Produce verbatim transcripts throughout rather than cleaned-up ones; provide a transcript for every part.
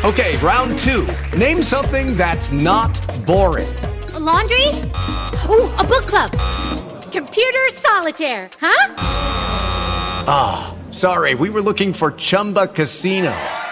Okay, round two. Name something that's not boring. A laundry? Ooh, a book club. Computer solitaire, huh? Ah, oh, sorry, we were looking for Chumba Casino.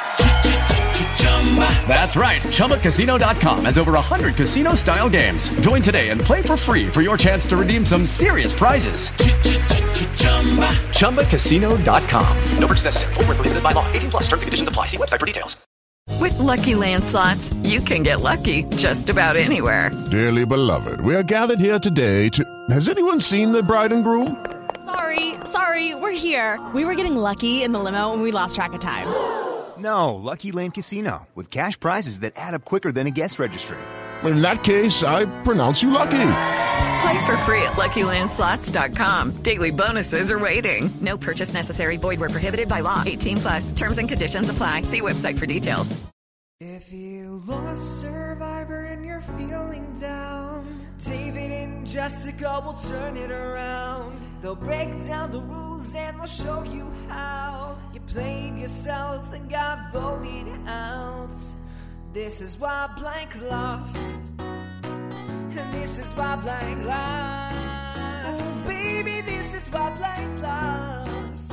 That's right, Chumba Casino dot com has over one hundred casino-style games. Join today and play for free for your chance to redeem some serious prizes. Chumba Casino dot com. No purchase necessary. Void where prohibited by law. eighteen plus. Terms and conditions apply. See website for details. With Lucky Land Slots, you can get lucky just about anywhere. Dearly beloved, we are gathered here today to... Has anyone seen the bride and groom? Sorry, sorry, we're here. We were getting lucky in the limo and we lost track of time. No, Lucky Land Casino, with cash prizes that add up quicker than a guest registry. In that case, I pronounce you lucky. Play for free at Lucky Land Slots dot com. Daily bonuses are waiting. No purchase necessary. Void where prohibited by law. eighteen plus. Terms and conditions apply. See website for details. If you lost Survivor and you're feeling down, David and Jessica will turn it around. They'll break down the rules and they'll show you how you played yourself and got voted out. This is why Blank lost. And this is why Blank lost. Oh, baby, this is why Blank lost.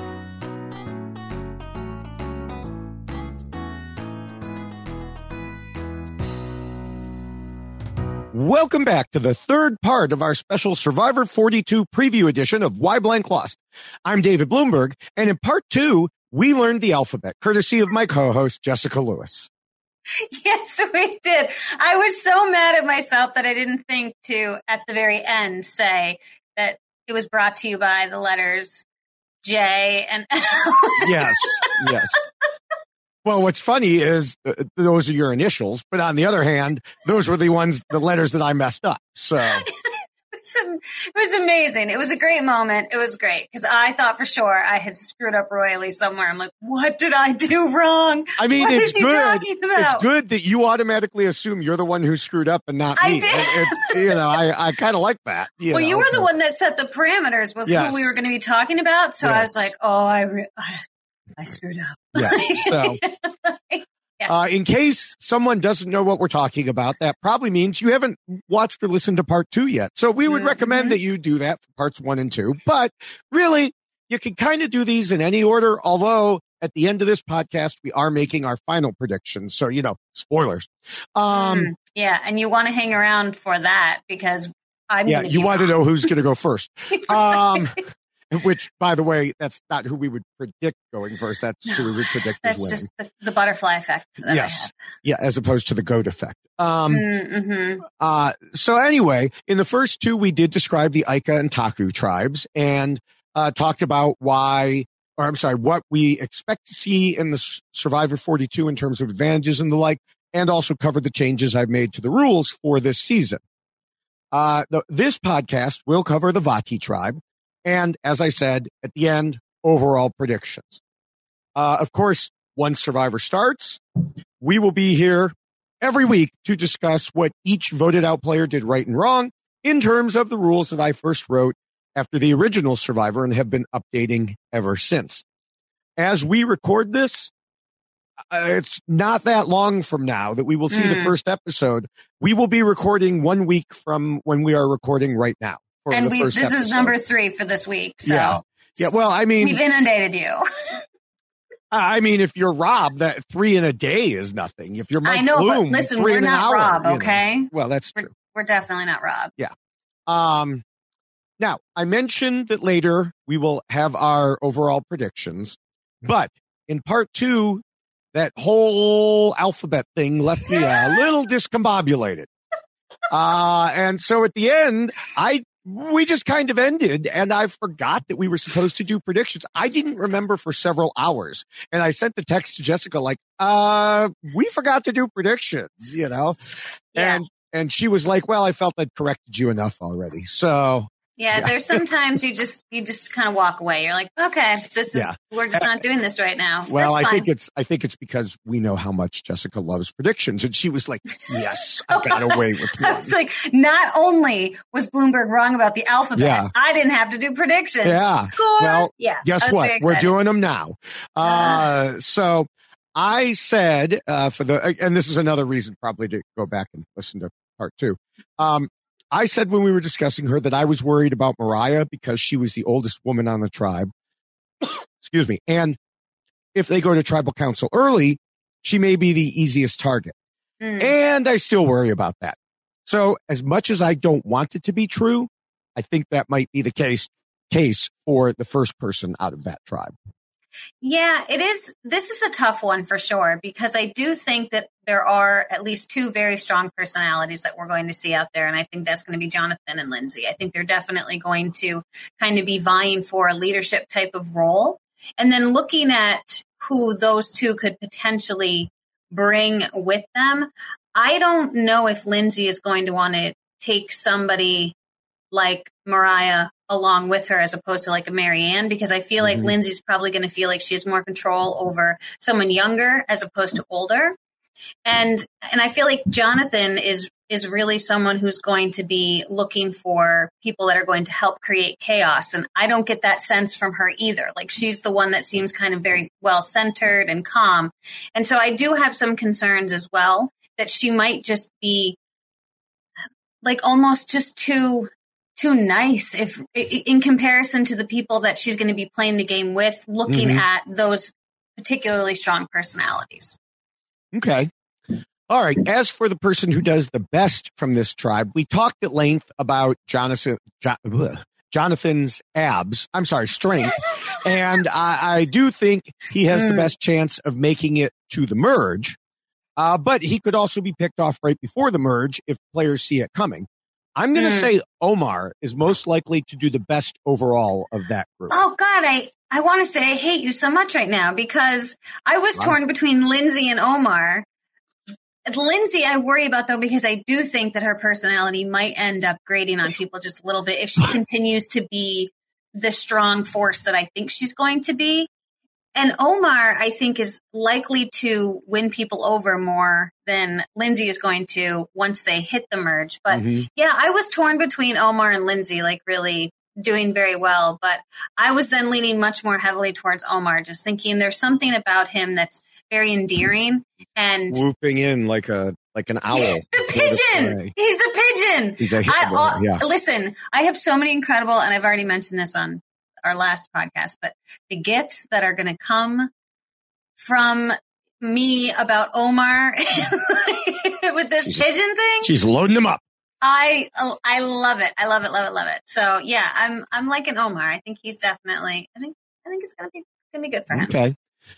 Welcome back to the third part of our special Survivor forty-two preview edition of Why Blank Lost. I'm David Bloomberg, and in part two, we learned the alphabet, courtesy of my co-host, Jessica Lewis. Yes, we did. I was so mad at myself that I didn't think to, at the very end, say that it was brought to you by the letters J and L. Yes, yes. Well, what's funny is uh, those are your initials, but on the other hand, those were the ones, the letters that I messed up. So it was amazing. It was a great moment. It was great because I thought for sure I had screwed up royally somewhere. I'm like, what did I do wrong? I mean, what it's is he good. talking about? It's good that you automatically assume you're the one who screwed up and not I me. did. It, it's, you know, I, I kind of like that. You well, know, you were so. the one that set the parameters with Yes. who we were going to be talking about. So Yes. I was like, oh, I, re- I screwed up. Yes. So. Yes. Uh, in case someone doesn't know what we're talking about, that probably means you haven't watched or listened to part two yet. So we would mm-hmm. recommend that you do that for parts one and two. But really, you can kind of do these in any order, although at the end of this podcast, we are making our final predictions. So, you know, spoilers. Um, mm, yeah, and you want to hang around for that because I'm Yeah, you want wrong. to know who's going to go first. Um Which, by the way, that's not who we would predict going first. That's no, who we would predict That's as winning. just the, the butterfly effect. That Yes. I have. Yeah, as opposed to the goat effect. Um, mm-hmm. uh, so anyway, in the first two, we did describe the Aika and Taku tribes and uh, talked about why, or I'm sorry, what we expect to see in the Survivor forty-two in terms of advantages and the like, and also covered the changes I've made to the rules for this season. Uh, the, this podcast will cover the Vati tribe. And as I said, at the end, overall predictions. Uh, of course, once Survivor starts, we will be here every week to discuss what each voted out player did right and wrong in terms of the rules that I first wrote after the original Survivor and have been updating ever since. As we record this, uh, it's not that long from now that we will see mm. the first episode. We will be recording one week from when we are recording right now. And we this episode. is number three for this week. So yeah. yeah, well, I mean, we've inundated you. I mean, if you're Rob, that three in a day is nothing. If you're Mike I know, Bloom, but listen, three we're in an not hour, Rob, you know. okay? Well, that's we're, true. We're definitely not Rob. Yeah. Um. Now, I mentioned that later we will have our overall predictions, but in part two, that whole alphabet thing left me a little discombobulated. Uh, and so at the end, I we just kind of ended, and I forgot that we were supposed to do predictions. I didn't remember for several hours, and I sent the text to Jessica like, uh, we forgot to do predictions, you know? Yeah. And, and she was like, well, I felt I'd corrected you enough already. So. Yeah, Yeah. there's sometimes you just you just kind of walk away. You're like, okay, this is Yeah. we're just not doing this right now. Well, That's I fine. think it's I think it's because we know how much Jessica loves predictions, and she was like, "Yes, I got away with one." I was like, not only was Bloomberg wrong about the alphabet, Yeah. I didn't have to do predictions. Yeah. Score. Well, yeah. guess I was what? very We're excited. doing them now. Uh, so I said uh, for the, and this is another reason probably to go back and listen to part two. Um, I said when we were discussing her that I was worried about Mariah because she was the oldest woman on the tribe. Excuse me. And if they go to tribal council early, she may be the easiest target. Mm. And I still worry about that. So as much as I don't want it to be true, I think that might be the case case for the first person out of that tribe. Yeah, it is. This is a tough one for sure, because I do think that there are at least two very strong personalities that we're going to see out there. And I think that's going to be Jonathan and Lindsay. I think they're definitely going to kind of be vying for a leadership type of role. And then looking at who those two could potentially bring with them, I don't know if Lindsay is going to want to take somebody like Mariah along with her as opposed to like a Marianne, because I feel like mm-hmm. Lindsay's probably going to feel like she has more control over someone younger as opposed to older. And and I feel like Jonathan is is really someone who's going to be looking for people that are going to help create chaos. And I don't get that sense from her either. Like, she's the one that seems kind of very well centered and calm. And so I do have some concerns as well that she might just be like almost just too too nice if in comparison to the people that she's going to be playing the game with, looking mm-hmm. at those particularly strong personalities. Okay. All right. As for the person who does the best from this tribe, we talked at length about Jonathan, jo- Jonathan's abs. I'm sorry, strength. And I, I do think he has mm. the best chance of making it to the merge. Uh, but he could also be picked off right before the merge if players see it coming. I'm going to mm. say Omar is most likely to do the best overall of that group. Oh, God, I, I want to say I hate you so much right now because I was wow. torn between Lindsay and Omar. Lindsay, I worry about, though, because I do think that her personality might end up grating on people just a little bit if she continues to be the strong force that I think she's going to be. And Omar, I think, is likely to win people over more than Lindsay is going to once they hit the merge. But mm-hmm. yeah, I was torn between Omar and Lindsay, like really doing very well. But I was then leaning much more heavily towards Omar, just thinking there's something about him that's very endearing and whooping in like a like an owl. The pigeon. He's a pigeon. He's a I, uh, yeah. Listen, I have so many incredible, and I've already mentioned this on our last podcast, but the gifts that are going to come from me about Omar with this she's, pigeon thing. She's loading them up. I I love it. I love it. Love it. Love it. So yeah, I'm I'm liking Omar. I think he's definitely. I think I think it's gonna be gonna be good for him. Okay.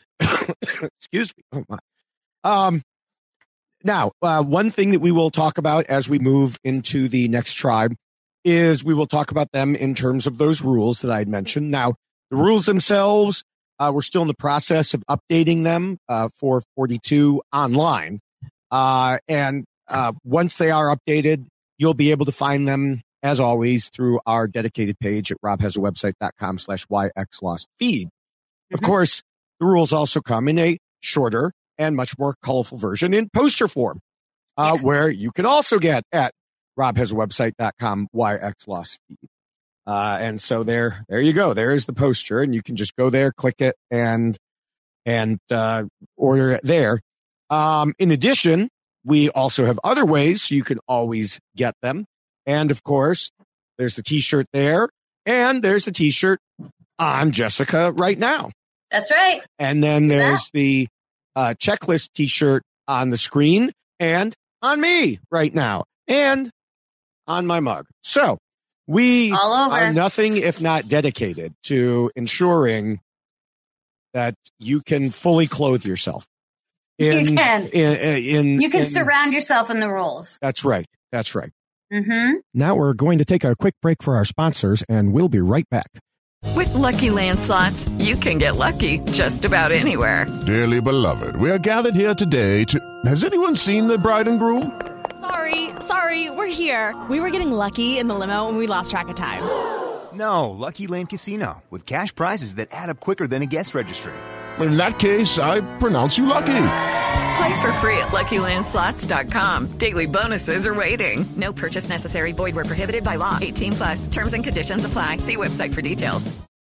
Excuse me. Oh my. Um. Now, uh, one thing that we will talk about as we move into the next tribe is we will talk about them in terms of those rules that I had mentioned. Now, the rules themselves, uh, we're still in the process of updating them uh, for forty-two online. Uh, and uh, once they are updated, you'll be able to find them, as always, through our dedicated page at robhasawebsite.com slash yxlost feed. Mm-hmm. Of course, the rules also come in a shorter and much more colorful version in poster form, uh, yes. where you can also get at robhasawebsite.com yxlost feed. Uh, and so there, there you go. There is the poster, and you can just go there, click it, and and uh, order it there. Um, in addition, we also have other ways you can always get them. And of course, there's the T-shirt there, and there's the T-shirt on Jessica right now. That's right. And then See there's that? the uh, checklist T-shirt on the screen and on me right now and on my mug. So we are nothing if not dedicated to ensuring that you can fully clothe yourself. In, you can. In, in, you can in, surround yourself in the rules. That's right. That's right. Mm-hmm. Now we're going to take a quick break for our sponsors, and we'll be right back. With Lucky Land Slots, you can get lucky just about anywhere. Dearly beloved, we are gathered here today to... Has anyone seen the bride and groom? Sorry, sorry, we're here. We were getting lucky in the limo and we lost track of time. No, Lucky Land Casino, with cash prizes that add up quicker than a guest registry. In that case, I pronounce you lucky. Play for free at lucky land slots dot com. Daily bonuses are waiting. No purchase necessary. Void where prohibited by law. eighteen plus. Terms and conditions apply. See website for details.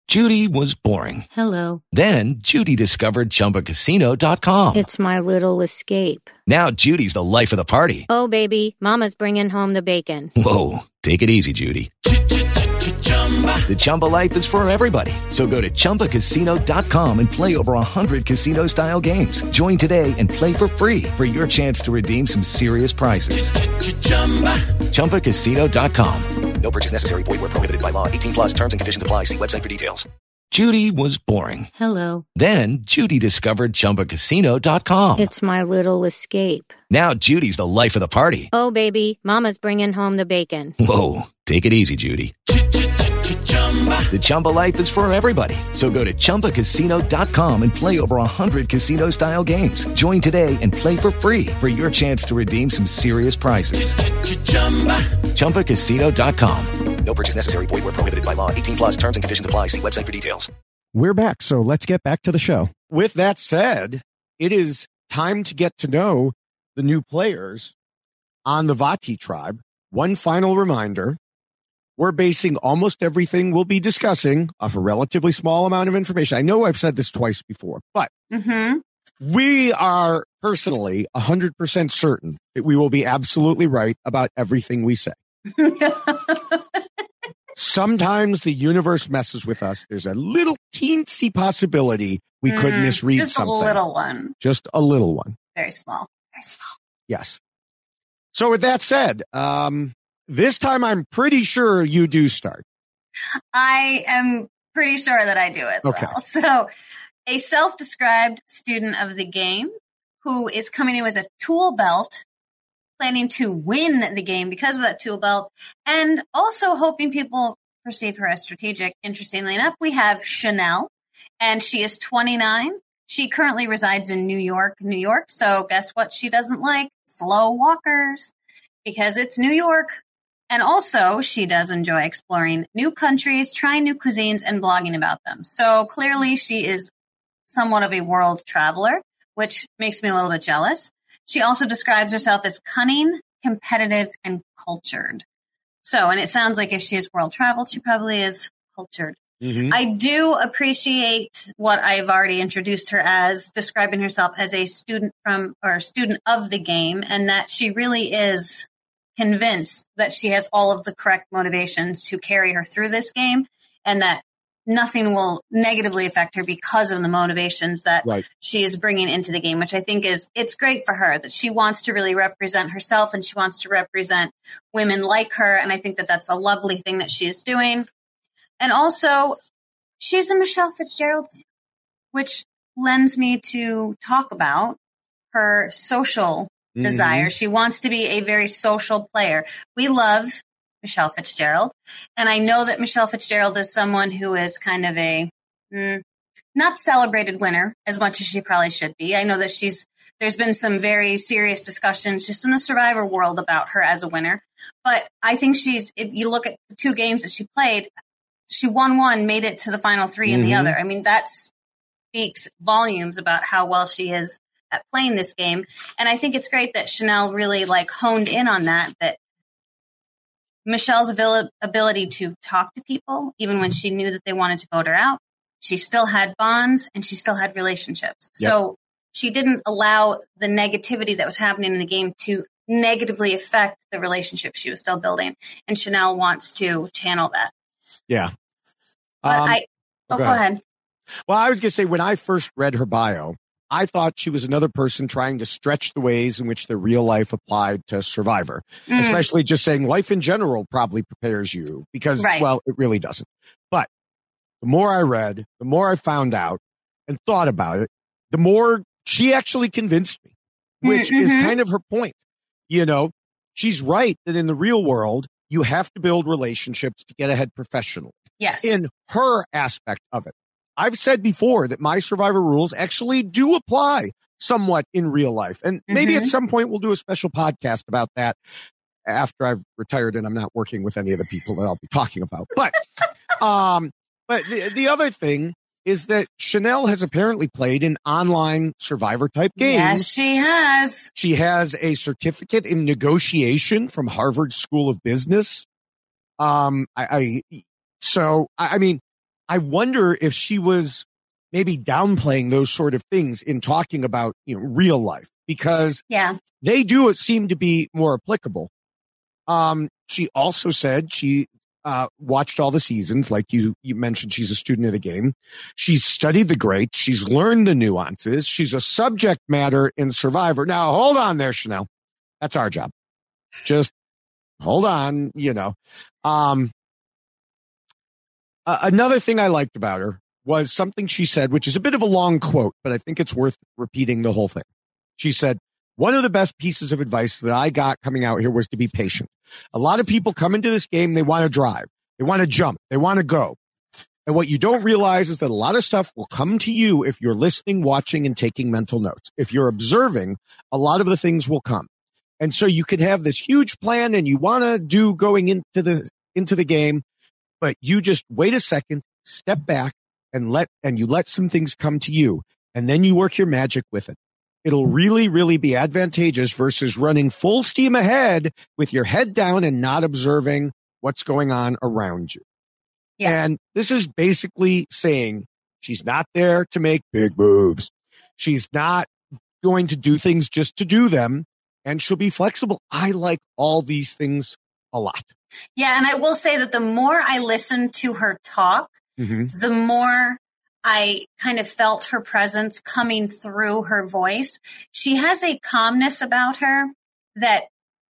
Judy was boring. Hello. Then Judy discovered Chumba Casino dot com. It's my little escape. Now Judy's the life of the party. Oh, baby, mama's bringing home the bacon. Whoa, take it easy, Judy. The Chumba life is for everybody. So go to Chumba Casino dot com and play over one hundred casino-style games. Join today and play for free for your chance to redeem some serious prizes. Chumba Casino dot com. No purchase necessary. Void where prohibited by law. eighteen plus terms and conditions apply. See website for details. Judy was boring. Hello. Then Judy discovered Chumba Casino dot com. It's my little escape. Now Judy's the life of the party. Oh, baby, mama's bringing home the bacon. Whoa, take it easy, Judy. The Chumba life is for everybody. So go to Chumba Casino dot com and play over one hundred casino-style games. Join today and play for free for your chance to redeem some serious prizes. Chumba Casino dot com. No purchase necessary. Void where prohibited by law. eighteen plus terms and conditions apply. See website for details. We're back, so let's get back to the show. With that said, it is time to get to know the new players on the Vati tribe. One final reminder. We're basing almost everything we'll be discussing off a relatively small amount of information. I know I've said this twice before, but Mm-hmm. we are personally one hundred percent certain that we will be absolutely right about everything we say. Sometimes the universe messes with us. There's a little teensy possibility we could Mm, misread just something. a little one. Just a little one. Very small. Very small. Yes. So with that said, um, this time I'm pretty sure you do start. I am pretty sure that I do as Okay. well. So, a self-described student of the game who is coming in with a tool belt, planning to win the game because of that tool belt, and also hoping people perceive her as strategic. Interestingly enough, we have Chanel, and she is twenty-nine. She currently resides in New York, New York. So guess what she doesn't like? Slow walkers, because it's New York. And also, she does enjoy exploring new countries, trying new cuisines, and blogging about them. So clearly, she is somewhat of a world traveler, which makes me a little bit jealous. She also describes herself as cunning, competitive, and cultured. So, and it sounds like if she has world traveled, she probably is cultured. Mm-hmm. I do appreciate what I've already introduced her as, describing herself as a student from, or a student of the game, and that she really is convinced that she has all of the correct motivations to carry her through this game, and that nothing will negatively affect her because of the motivations that Right. she is bringing into the game, which I think is, it's great for her that she wants to really represent herself and she wants to represent women like her. And I think that that's a lovely thing that she is doing. And also, she's a Michelle Fitzgerald fan, which lends me to talk about her social Mhm. desire. She wants to be a very social player. We love Michelle Fitzgerald, and I know that Michelle Fitzgerald is someone who is kind of a mm, not celebrated winner as much as she probably should be. I know that she's there's been some very serious discussions just in the Survivor world about her as a winner, but I think she's, if you look at the two games that she played, she won one, made it to the final three in the Mhm. other. I mean, that speaks volumes about how well she is at playing this game. And I think it's great that Chanel really like honed in on that, that Michelle's abil- ability to talk to people, even when she knew that they wanted to vote her out, she still had bonds and she still had relationships. Yep. So she didn't allow the negativity that was happening in the game to negatively affect the relationship she was still building. And Chanel wants to channel that. Yeah. But Um, I, oh, go go ahead. ahead. Well, I was going to say, when I first read her bio, I thought she was another person trying to stretch the ways in which the real life applied to Survivor, Mm. especially just saying life in general probably prepares you because, Right. well, it really doesn't. But the more I read, the more I found out and thought about it, the more she actually convinced me, which Mm, is mhm. kind of her point. You know, she's right that in the real world, you have to build relationships to get ahead professionally. Yes. In her aspect of it. I've said before that my Survivor rules actually do apply somewhat in real life. And maybe Mhm. at some point we'll do a special podcast about that after I've retired and I'm not working with any of the people that I'll be talking about. But, um, but the, the other thing is that Chanel has apparently played in online Survivor type games. Yes, she has. She has a certificate in negotiation from Harvard School of Business. Um, I, I so I, I mean, I wonder if she was maybe downplaying those sort of things in talking about, you know, real life, because yeah. they do seem to be more applicable. Um, she also said she uh, watched all the seasons. Like you, you mentioned, she's a student of the game. She's studied the greats. She's learned the nuances. She's a subject matter in Survivor. Now, hold on there, Chanel. That's our job. Just hold on, you know. Um, uh, another thing I liked about her was something she said, which is a bit of a long quote, but I think it's worth repeating the whole thing. She said, one of the best pieces of advice that I got coming out here was to be patient. A lot of people come into this game, they want to drive, they want to jump, they want to go. And what you don't realize is that a lot of stuff will come to you if you're listening, watching, and taking mental notes. If you're observing, a lot of the things will come. And so you could have this huge plan and you want to do going into the, into the game, but you just wait a second, step back and let, and you let some things come to you, and then you work your magic with it. It'll really, really be advantageous versus running full steam ahead with your head down and not observing what's going on around you. Yeah. And this is basically saying she's not there to make big moves. She's not going to do things just to do them, and she'll be flexible. I like all these things a lot. Yeah, and I will say that the more I listened to her talk, mm-hmm. the more I kind of felt her presence coming through her voice. She has a calmness about her that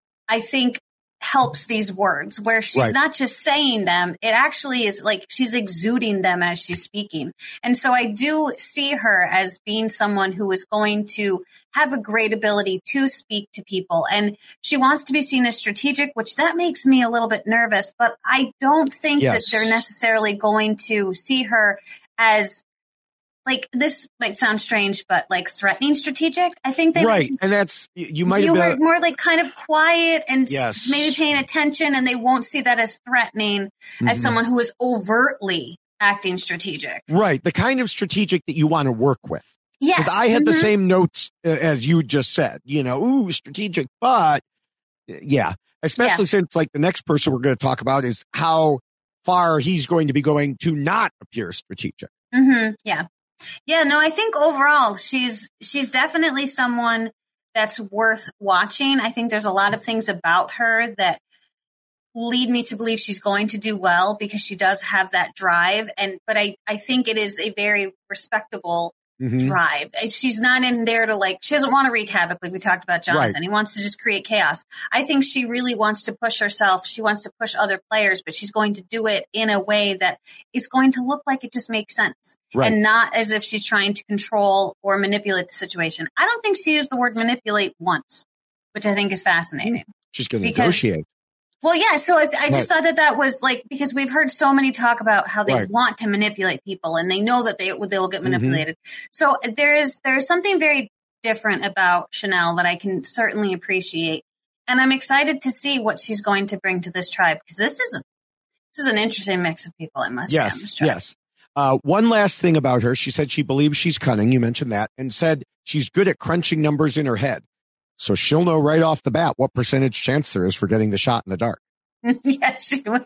I think helps these words, where she's right. not just saying them. It actually is like she's exuding them as she's speaking. And so I do see her as being someone who is going to have a great ability to speak to people. And she wants to be seen as strategic, which that makes me a little bit nervous, but I don't think yes. that they're necessarily going to see her as, like, this might sound strange, but like threatening strategic. I think they right, and that's you might view have her more like kind of quiet and yes. maybe paying attention, and they won't see that as threatening mm-hmm. as someone who is overtly acting strategic. Right, the kind of strategic that you want to work with. Yes, because I had mm-hmm. the same notes uh, as you just said. You know, ooh, strategic, but yeah, especially yeah. since like the next person we're going to talk about is how far he's going to be going to not appear strategic. Mm-hmm. Yeah. Yeah, no, I think overall she's she's definitely someone that's worth watching. I think there's a lot of things about her that lead me to believe she's going to do well because she does have that drive. And but I, I think it is a very respectable mm-hmm. drive. She's not in there to like, she doesn't want to wreak havoc like we talked about Jonathan. Right. He wants to just create chaos. I think she really wants to push herself. She wants to push other players, but she's going to do it in a way that is going to look like it just makes sense. Right. And not as if she's trying to control or manipulate the situation. I don't think she used the word manipulate once, which I think is fascinating. She's going to negotiate. Well, yeah. So I, I just right. thought that that was like, because we've heard so many talk about how they right. want to manipulate people and they know that they, they will get manipulated. Mm-hmm. So there is, there's something very different about Chanel that I can certainly appreciate. And I'm excited to see what she's going to bring to this tribe, because this is a, this is an interesting mix of people, I must yes, say. On this tribe. Yes. Uh, one last thing about her. She said she believes she's cunning. You mentioned that, and said she's good at crunching numbers in her head. So she'll know right off the bat what percentage chance there is for getting the shot in the dark. Yes, she will.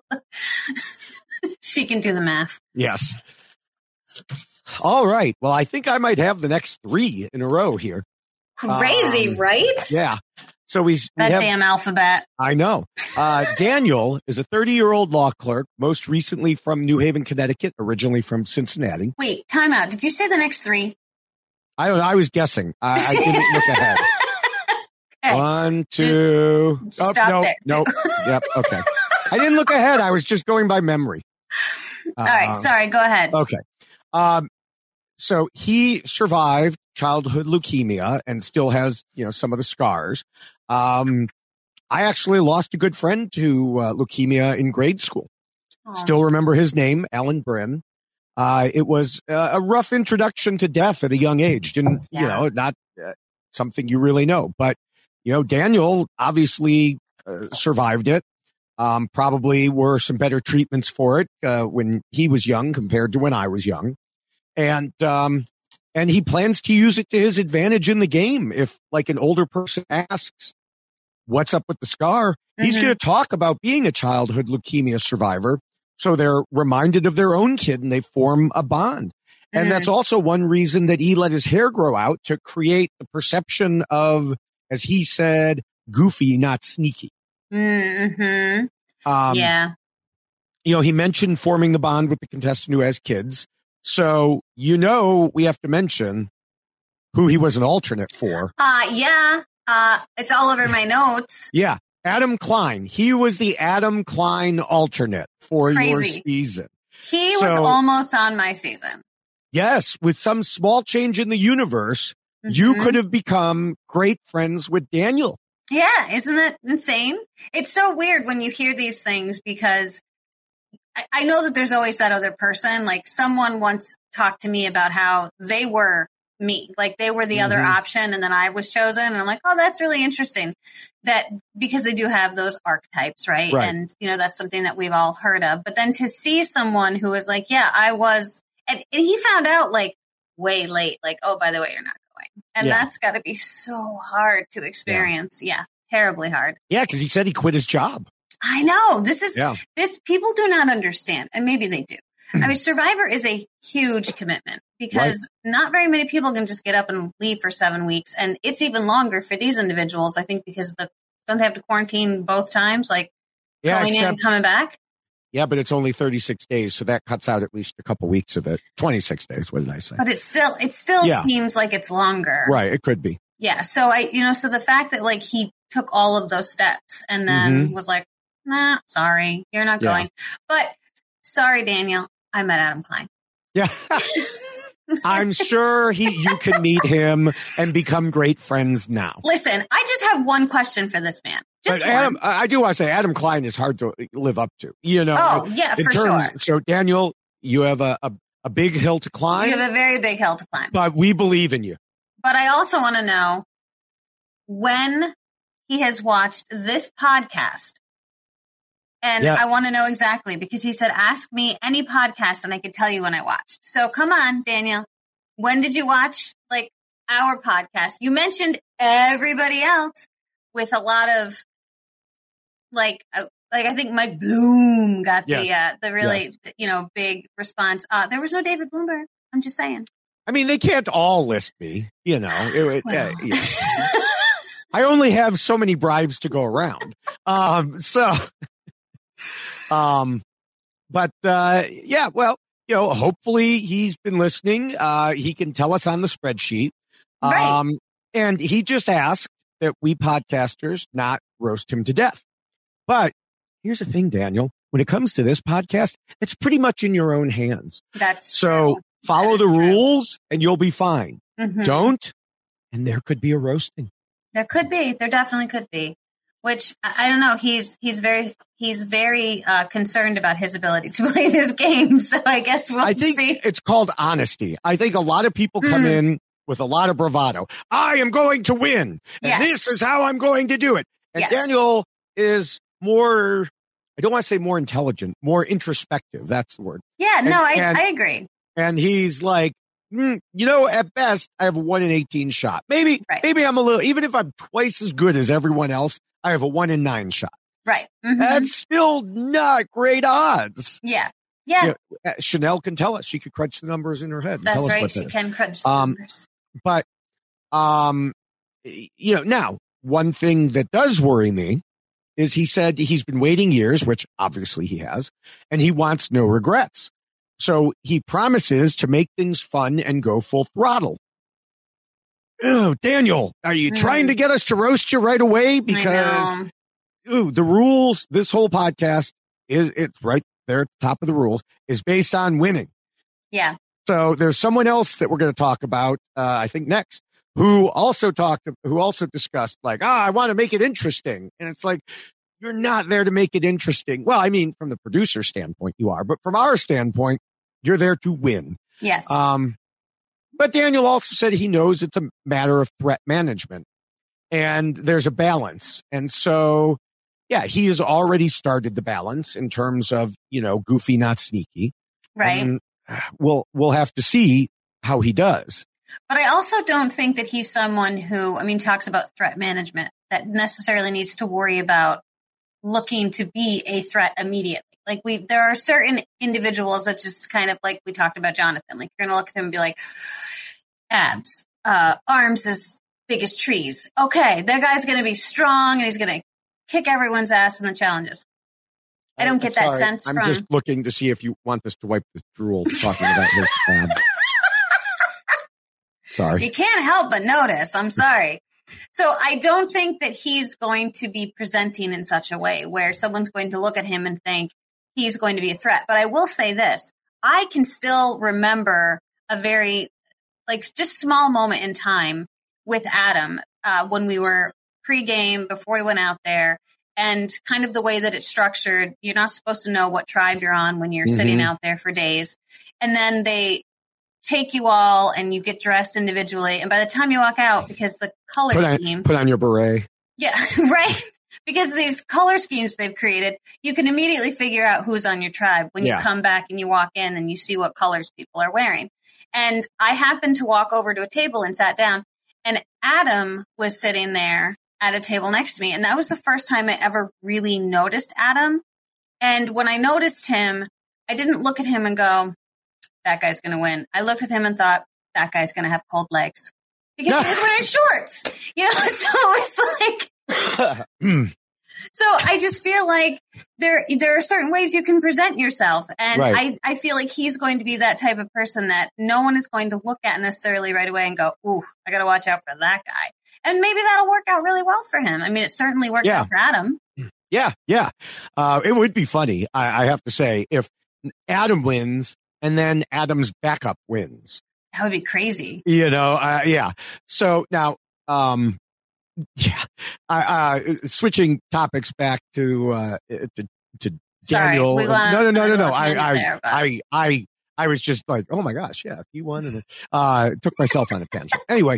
She can do the math. Yes. All right. Well, I think I might have the next three in a row here. Crazy, um, right? Yeah. So we, we that have, damn alphabet. I know. Uh, Daniel is a thirty-year-old law clerk, most recently from New Haven, Connecticut, originally from Cincinnati. Wait, time out. Did you say the next three? I don't know. I was guessing. I, I didn't look ahead. Okay. One, two. Just oh, stop nope, there. Nope. Yep. Okay. I didn't look ahead. I was just going by memory. All right. Um, Sorry. Go ahead. Okay. Um, so he survived childhood leukemia and still has, you know, some of the scars. Um, I actually lost a good friend to uh, leukemia in grade school. Aww. Still remember his name, Alan Brin. Uh, it was uh, a rough introduction to death at a young age. Didn't, yeah. you know, not uh, something you really know, but you know, Daniel obviously uh, survived it. Um, probably were some better treatments for it uh, when he was young compared to when I was young. And, um, and he plans to use it to his advantage in the game. If like an older person asks, what's up with the scar? Mm-hmm. He's going to talk about being a childhood leukemia survivor So they're reminded of their own kid and they form a bond. And mm-hmm. that's also one reason that he let his hair grow out, to create the perception of, as he said, goofy, not sneaky. Mm-hmm. Um, yeah. You know, he mentioned forming the bond with the contestant who has kids. So, you know, we have to mention who he was an alternate for. Uh, yeah. Uh, it's all over my notes. Yeah. Adam Klein. He was the Adam Klein alternate for Crazy. your season. He so, was almost on my season. Yes. With some small change in the universe, mm-hmm. you could have become great friends with Daniel. Yeah. Isn't that insane? It's so weird when you hear these things, because I, I know that there's always that other person. Like, someone once talked to me about how they were me, like they were the mm-hmm. other option, and then I was chosen. And I'm like, oh, that's really interesting, that because they do have those archetypes, right? right? And, you know, that's something that we've all heard of. But then to see someone who was like, yeah, I was, and, and he found out like way late, like, oh, by the way, you're not going. And yeah. that's got to be so hard to experience. Yeah, yeah, terribly hard. Yeah, because he said he quit his job. I know. This is, yeah. this, people do not understand, and maybe they do. I mean, Survivor is a huge commitment, because right. not very many people can just get up and leave for seven weeks. And it's even longer for these individuals, I think, because the, don't they have to quarantine both times, like yeah, going except, in and coming back? Yeah, but it's only thirty-six days. So that cuts out at least a couple weeks of it. twenty-six days. What did I say? But it still, it still yeah. seems like it's longer. Right. It could be. Yeah. So I, you know, so the fact that like he took all of those steps and then mm-hmm. was like, nah, sorry, you're not yeah. going. But sorry, Daniel. I met Adam Klein. Yeah. I'm sure he, you can meet him and become great friends now. Listen, I just have one question for this man. Just but Adam, I do want to say Adam Klein is hard to live up to, you know. Oh, yeah, for terms, sure. So, Daniel, you have a, a, a big hill to climb. You have a very big hill to climb. But we believe in you. But I also want to know when he has watched this podcast. And yes. I want to know exactly, because he said, ask me any podcast and I could tell you when I watched. So come on, Daniel. When did you watch like our podcast? You mentioned everybody else with a lot of like, uh, like I think Mike Bloom got yes. the, uh, the really, yes. you know, big response. Uh, there was no David Bloomberg. I'm just saying. I mean, they can't all list me, you know. It, well. uh, yeah. I only have so many bribes to go around. Um, so... Um, but, uh, yeah, well, you know, hopefully he's been listening. Uh, he can tell us on the spreadsheet. Right. Um, and he just asked that we podcasters not roast him to death. But here's the thing, Daniel, when it comes to this podcast, it's pretty much in your own hands. That's so true. follow that the true. rules and you'll be fine. Mm-hmm. Don't. And there could be a roasting. There could be. There definitely could be. Which I don't know. He's he's very he's very uh, concerned about his ability to play this game. So I guess we'll I think see. It's called honesty. I think a lot of people come mm. in with a lot of bravado. I am going to win, and yes. this is how I'm going to do it. And yes. Daniel is more. I don't want to say more intelligent, more introspective. That's the word. Yeah. And, no, I and, I agree. And he's like, mm, you know, at best, I have a one in eighteen shot. Maybe right. maybe I'm a little. Even if I'm twice as good as everyone else, I have a one in nine shot. Right. Mm-hmm. That's still not great odds. Yeah. Yeah. You know, Chanel can tell us. She could crunch the numbers in her head. And That's tell right. us She what can crunch the um, numbers. But, um, you know, now, one thing that does worry me is he said he's been waiting years, which obviously he has, and he wants no regrets. So he promises to make things fun and go full throttle. Oh, Daniel, are you mm. trying to get us to roast you right away? Because ooh, the rules, this whole podcast is, it's right there at the top of the rules, is based on winning. Yeah. So there's someone else that we're going to talk about, uh, I think next, who also talked, who also discussed like, ah, I want to make it interesting. And it's like, you're not there to make it interesting. Well, I mean, from the producer standpoint, you are, but from our standpoint, you're there to win. Yes. Um, But Daniel also said he knows it's a matter of threat management and there's a balance. And so, yeah, he has already started the balance in terms of, you know, goofy, not sneaky. Right. And we'll, we'll have to see how he does. But I also don't think that he's someone who, I mean, talks about threat management that necessarily needs to worry about looking to be a threat immediately. Like we, there are certain individuals that just kind of like we talked about Jonathan. Like you're going to look at him and be like, abs, uh, arms as big as trees. Okay, that guy's going to be strong and he's going to kick everyone's ass in the challenges. I don't get Sorry, that sense I'm from. just looking to see if you want this to wipe the drool talking about his ab. Sorry. You can't help but notice. I'm sorry. So I don't think that he's going to be presenting in such a way where someone's going to look at him and think he's going to be a threat. But I will say this. I can still remember a very, like, just small moment in time with Adam uh, when we were pre-game, before we went out there, and kind of the way that it's structured. You're not supposed to know what tribe you're on when you're mm-hmm. sitting out there for days. And then they take you all and you get dressed individually. And by the time you walk out, because the color put on, scheme. Put on your beret. Yeah, right. Because of these color schemes they've created, you can immediately figure out who's on your tribe when yeah. you come back and you walk in and you see what colors people are wearing. And I happened to walk over to a table and sat down, and Adam was sitting there at a table next to me. And that was the first time I ever really noticed Adam. And when I noticed him, I didn't look at him and go, that guy's going to win. I looked at him and thought, that guy's going to have cold legs. Because he was wearing shorts. You know, so it's like... So I just feel like there there are certain ways you can present yourself. And right. I, I feel like he's going to be that type of person that no one is going to look at necessarily right away and go, ooh, I got to watch out for that guy. And maybe that'll work out really well for him. I mean, it certainly worked yeah. out for Adam. Yeah, yeah. Uh, it would be funny, I, I have to say, if Adam wins and then Adam's backup wins. That would be crazy. You know, uh, yeah. So now, um, yeah, uh, switching topics back to uh, to, to Sorry, Daniel. we wanna, no, no, no, no, no. I, I, there, I, I, I was just like, oh my gosh, yeah, he won, and uh, took myself on a tangent. Anyway,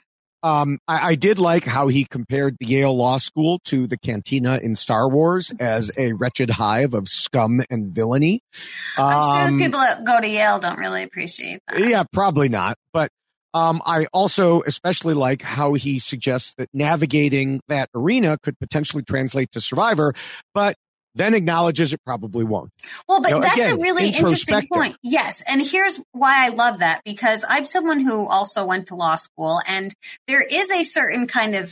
um, I, I did like how he compared the Yale Law School to the cantina in Star Wars as a wretched hive of scum and villainy. Um, I'm sure people that go to Yale don't really appreciate that. Yeah, probably not, but. Um, I also especially like how he suggests that navigating that arena could potentially translate to Survivor, but then acknowledges it probably won't. Well, but you know, that's again, a really interesting point. Yes. And here's why I love that, because I'm someone who also went to law school, and there is a certain kind of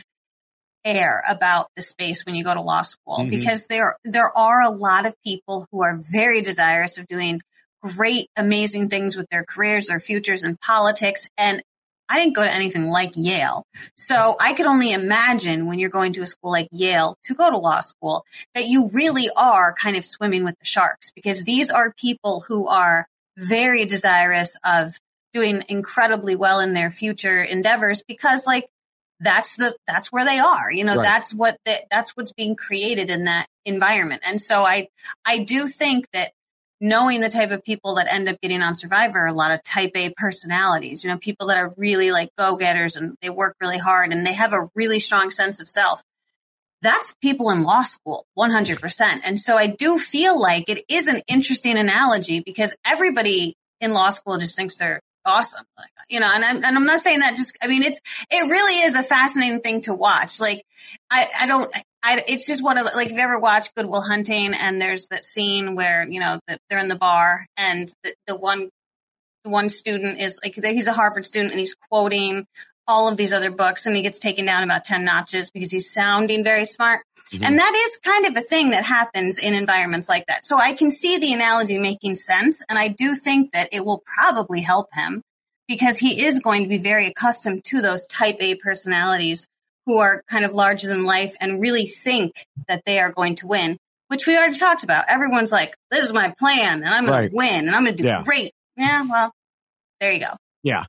air about the space when you go to law school, mm-hmm. because there, there are a lot of people who are very desirous of doing great, amazing things with their careers, their futures in politics. And I didn't go to anything like Yale. So I could only imagine when you're going to a school like Yale to go to law school that you really are kind of swimming with the sharks, because these are people who are very desirous of doing incredibly well in their future endeavors, because like that's the, that's where they are, you know, right. that's what, the, that's what's being created in that environment. And so I, I do think that knowing the type of people that end up getting on Survivor, a lot of type A personalities, you know, people that are really like go-getters and they work really hard and they have a really strong sense of self. That's people in law school, one hundred percent. And so I do feel like it is an interesting analogy, because everybody in law school just thinks they're awesome. Like, you know, and I'm, and I'm not saying that just, I mean, it's, it really is a fascinating thing to watch. Like, I, I don't, I, it's just one of the, like, if you ever watch Good Will Hunting, and there's that scene where, you know, the, they're in the bar, and the, the one, the one student is like, he's a Harvard student and he's quoting all of these other books, and he gets taken down about ten notches because he's sounding very smart. Mm-hmm. And that is kind of a thing that happens in environments like that. So I can see the analogy making sense. And I do think that it will probably help him, because he is going to be very accustomed to those type A personalities who are kind of larger than life and really think that they are going to win, which we already talked about. Everyone's like, this is my plan and I'm going right. to win and I'm going to do yeah. great. Yeah. Well, there you go. Yeah.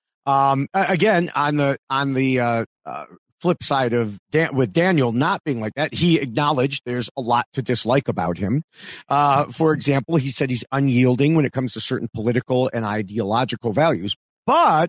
Um, again, on the, on the, uh, uh, flip side of Dan, with Daniel not being like that, he acknowledged there's a lot to dislike about him. Uh, for example, he said he's unyielding when it comes to certain political and ideological values, but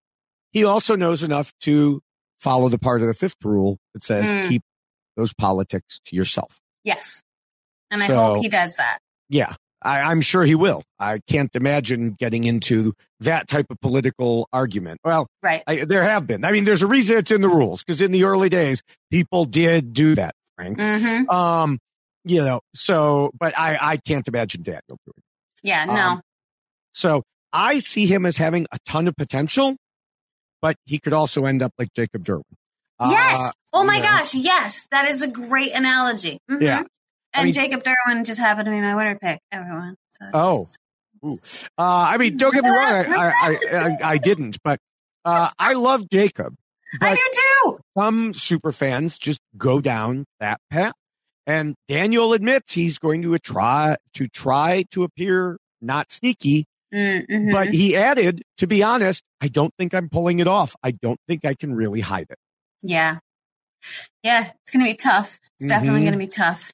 he also knows enough to follow the part of the fifth rule that says mm. keep those politics to yourself. Yes. And so, I hope he does that. Yeah, I, I'm sure he will. I can't imagine getting into that type of political argument. Well, right. I, there have been. I mean, there's a reason it's in the rules, because in the early days, people did do that, Frank. Mm-hmm. Um, You know, so, but I, I can't imagine Daniel doing it. Yeah, no. Um, so I see him as having a ton of potential, but he could also end up like Jacob Derwin. Yes. Uh, oh my you know. gosh. Yes. That is a great analogy. Mm-hmm. Yeah. And I mean, Jacob Derwin just happened to be my winner pick, everyone. So oh. just... Ooh. Uh, I mean, don't get me wrong. I, I, I, I, I didn't, but uh, I love Jacob. But I do too. Some super fans just go down that path. And Daniel admits he's going to try to try to appear not sneaky. Mm-hmm. But he added, to be honest, I don't think I'm pulling it off. I don't think I can really hide it. Yeah. Yeah, it's going to be tough. It's definitely Mhm. going to be tough.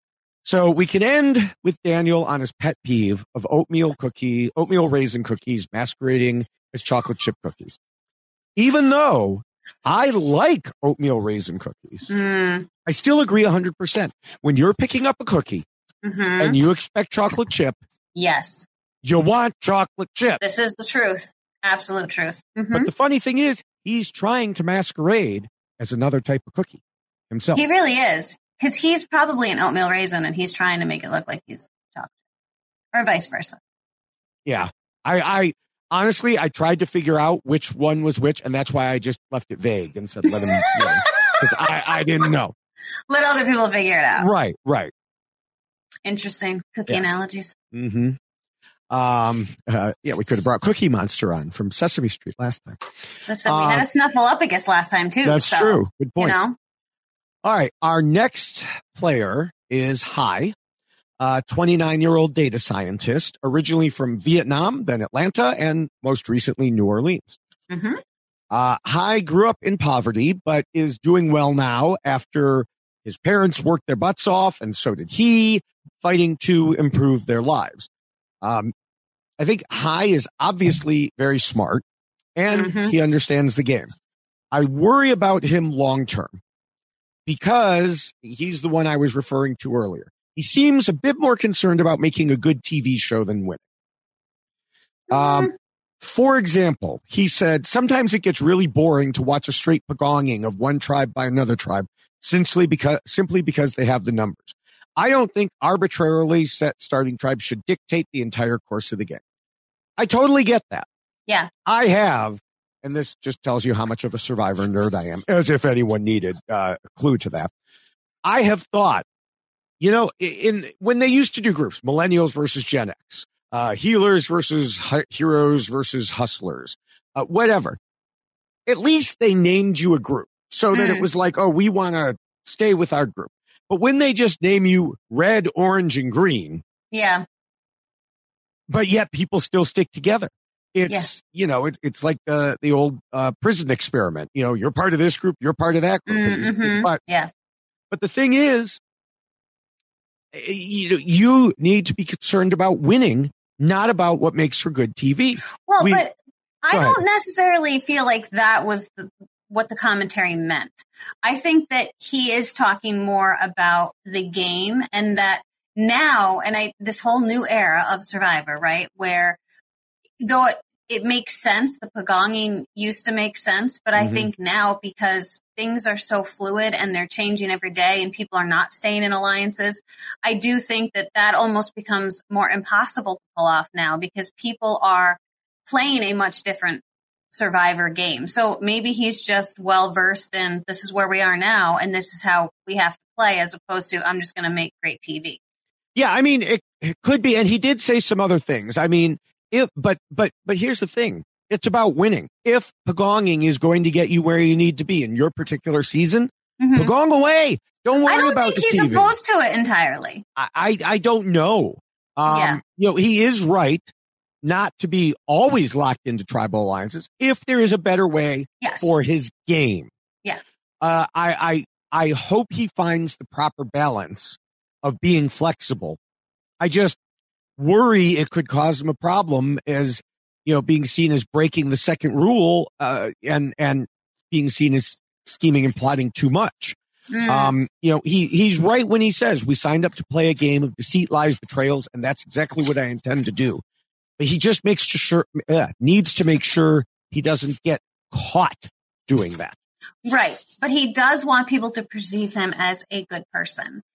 So we can end with Daniel on his pet peeve of oatmeal cookie, oatmeal raisin cookies masquerading as chocolate chip cookies. Even though I like oatmeal raisin cookies, Mm. I still agree one hundred percent. When you're picking up a cookie Mm-hmm. and you expect chocolate chip, Yes. you want chocolate chip. This is the truth. Absolute truth. Mm-hmm. But the funny thing is, he's trying to masquerade as another type of cookie himself. He really is. Because he's probably an oatmeal raisin and he's trying to make it look like he's chocolate. Or vice versa. Yeah. I, I honestly, I tried to figure out which one was which, and that's why I just left it vague and said, let him know. Because I, I didn't know. Let other people figure it out. Right, right. Interesting. Cookie Yes. analogies. Mm-hmm. Um, uh, yeah, we could have brought Cookie Monster on from Sesame Street last time. Listen, we Um, had a Snuffleupagus last time too. That's so, true. Good point. You know? All right. Our next player is Hai, a twenty-nine-year-old data scientist, originally from Vietnam, then Atlanta, and most recently New Orleans. Mm-hmm. Uh, Hai grew up in poverty, but is doing well now after his parents worked their butts off, and so did he, fighting to improve their lives. Um, I think Hai is obviously very smart, and Mhm. he understands the game. I worry about him long term because he's the one I was referring to earlier. He seems a bit more concerned about making a good T V show than winning. Um, for example, he said, sometimes it gets really boring to watch a straight pagonging of one tribe by another tribe simply because, simply because they have the numbers. I don't think arbitrarily set starting tribes should dictate the entire course of the game. I totally get that. Yeah. I have, and this just tells you how much of a Survivor nerd I am, as if anyone needed uh, a clue to that. I have thought, you know, in when they used to do groups, millennials versus Gen X, uh, healers versus hu- heroes versus hustlers, uh, whatever. At least they named you a group so that Mm. it was like, oh, we want to stay with our group. But when they just name you red, orange, and green, Yeah. but yet people still stick together. It's, Yeah. you know, it, it's like the, the old uh, prison experiment. You know, you're part of this group, you're part of that group. Mm-hmm. But, Yeah. but the thing is, eh, you, you need to be concerned about winning, not about what makes for good T V. Well, We- but I Go ahead. don't necessarily feel like that was the, what the commentary meant. I think that he is talking more about the game and that now, and I, this whole new era of Survivor, right? Where though it, it makes sense, the pagonging used to make sense, but I Mhm. think now because things are so fluid and they're changing every day and people are not staying in alliances, I do think that that almost becomes more impossible to pull off now because people are playing a much different Survivor game. So maybe he's just well versed in this is where we are now and this is how we have to play as opposed to I'm just going to make great T V. Yeah, I mean, it, it could be, and he did say some other things. I mean, if, but, but, but here's the thing. It's about winning. If pagonging is going to get you where you need to be in your particular season, Mhm. pagong away. Don't worry I don't about think the he's T V. opposed to it entirely. I, I, I don't know. Um, Yeah. You know, he is right not to be always locked into tribal alliances if there is a better way Yes. for his game. Yeah. Uh, I, I, I hope he finds the proper balance of being flexible. I just worry it could cause him a problem as, you know, being seen as breaking the second rule, uh, and, and being seen as scheming and plotting too much. Mm. Um, you know, he, he's right when he says we signed up to play a game of deceit, lies, betrayals, and that's exactly what I intend to do. But he just makes sure, uh, needs to make sure he doesn't get caught doing that. Right. But he does want people to perceive him as a good person.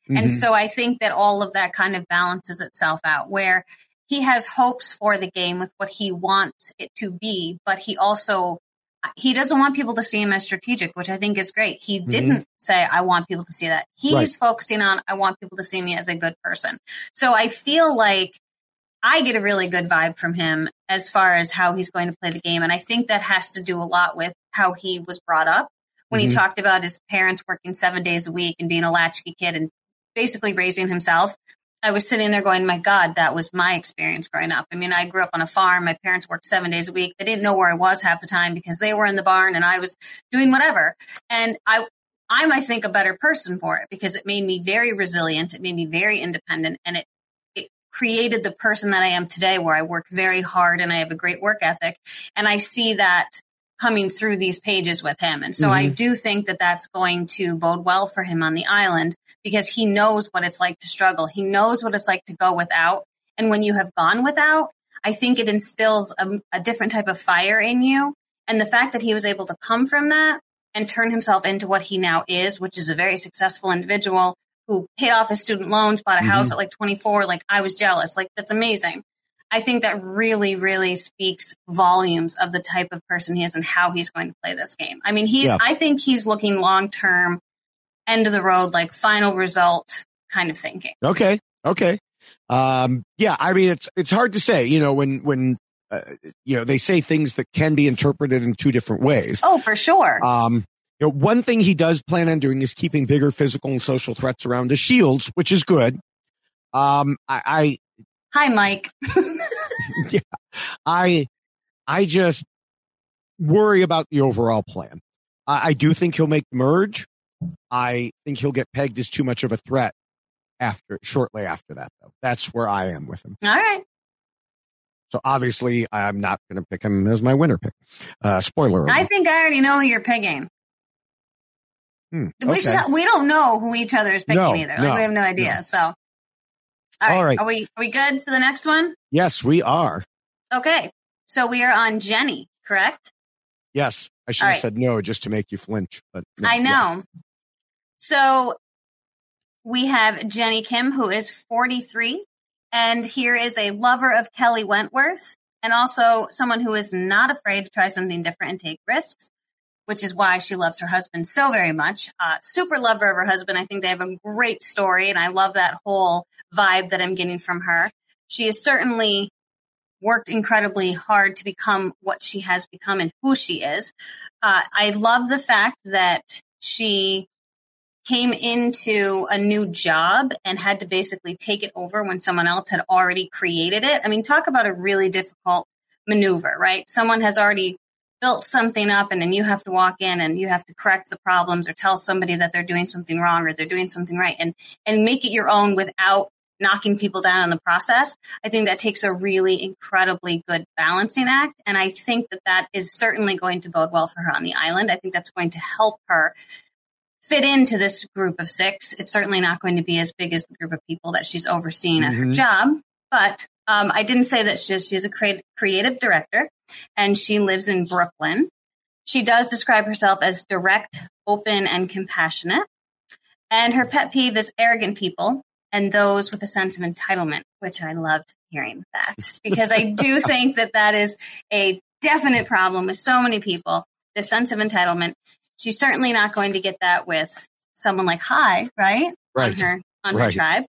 Mm-hmm. And Mhm. so I think that all of that kind of balances itself out, where he has hopes for the game with what he wants it to be, but he also, he doesn't want people to see him as strategic, which I think is great. He Mhm. didn't say, I want people to see that. He's Right. focusing on, I want people to see me as a good person. So I feel like I get a really good vibe from him as far as how he's going to play the game. And I think that has to do a lot with how he was brought up. When Mhm. he talked about his parents working seven days a week and being a latchkey kid and basically raising himself, I was sitting there going, my God, that was my experience growing up. I mean, I grew up on a farm. My parents worked seven days a week. They didn't know where I was half the time because they were in the barn and I was doing whatever. And I, I'm, I think, a better person for it because it made me very resilient. It made me very independent. And it, it created the person that I am today, where I work very hard and I have a great work ethic. And I see that coming through these pages with him. And so I Mhm. do think that that's going to bode well for him on the island because he knows what it's like to struggle. He knows what it's like to go without. And when you have gone without, I think it instills a, a different type of fire in you. And the fact that he was able to come from that and turn himself into what he now is, which is a very successful individual who paid off his student loans, bought a Mhm. house at like twenty-four. Like, I was jealous. Like, that's amazing. I think that really, really speaks volumes of the type of person he is and how he's going to play this game. I mean, he's, Yeah. I think he's looking long-term, end of the road, like final result kind of thinking. Okay. Okay. Um, yeah. I mean, it's, it's hard to say, you know, when, when, uh, you know, they say things that can be interpreted in two different ways. Oh, for sure. Um, you know, one thing he does plan on doing is keeping bigger physical and social threats around his shields, which is good. Um, I, I Hi, Mike. yeah, I, I just worry about the overall plan. I, I do think he'll make the merge. I think he'll get pegged as too much of a threat after, shortly after that, though. That's where I am with him. All right. So obviously, I'm not going to pick him as my winner pick. Uh, spoiler alert. I think I already know who you're picking. Hmm, We okay. should, we don't know who each other is picking No, either. Like, no, we have no idea. no. So, all right. All right. Are we, are we good for the next one? Yes, we are. Okay. So we are on Jenny, correct? Yes. I should All have right. said no just to make you flinch. But no, I yes. know. So we have Jenny Kim, who is forty-three. And here is a lover of Kelly Wentworth and also someone who is not afraid to try something different and take risks, which is why she loves her husband so very much. Uh, super lover of her husband. I think they have a great story, and I love that whole vibe that I'm getting from her. She has certainly worked incredibly hard to become what she has become and who she is. Uh, I love the fact that she came into a new job and had to basically take it over when someone else had already created it. I mean, talk about a really difficult maneuver, right? Someone has already built something up and then you have to walk in and you have to correct the problems or tell somebody that they're doing something wrong or they're doing something right and, and make it your own without knocking people down in the process. I think that takes a really incredibly good balancing act. And I think that that is certainly going to bode well for her on the island. I think that's going to help her fit into this group of six. It's certainly not going to be as big as the group of people that she's overseeing at her Mhm. job. But um, I didn't say that she's, she's a creative, creative director and she lives in Brooklyn. She does describe herself as direct, open, and compassionate. And her pet peeve is arrogant people and those with a sense of entitlement, which I loved hearing that because I do think that that is a definite problem with so many people, the sense of entitlement. She's certainly not going to get that with someone like Hai, right? Right. On her, on her Right. tribe.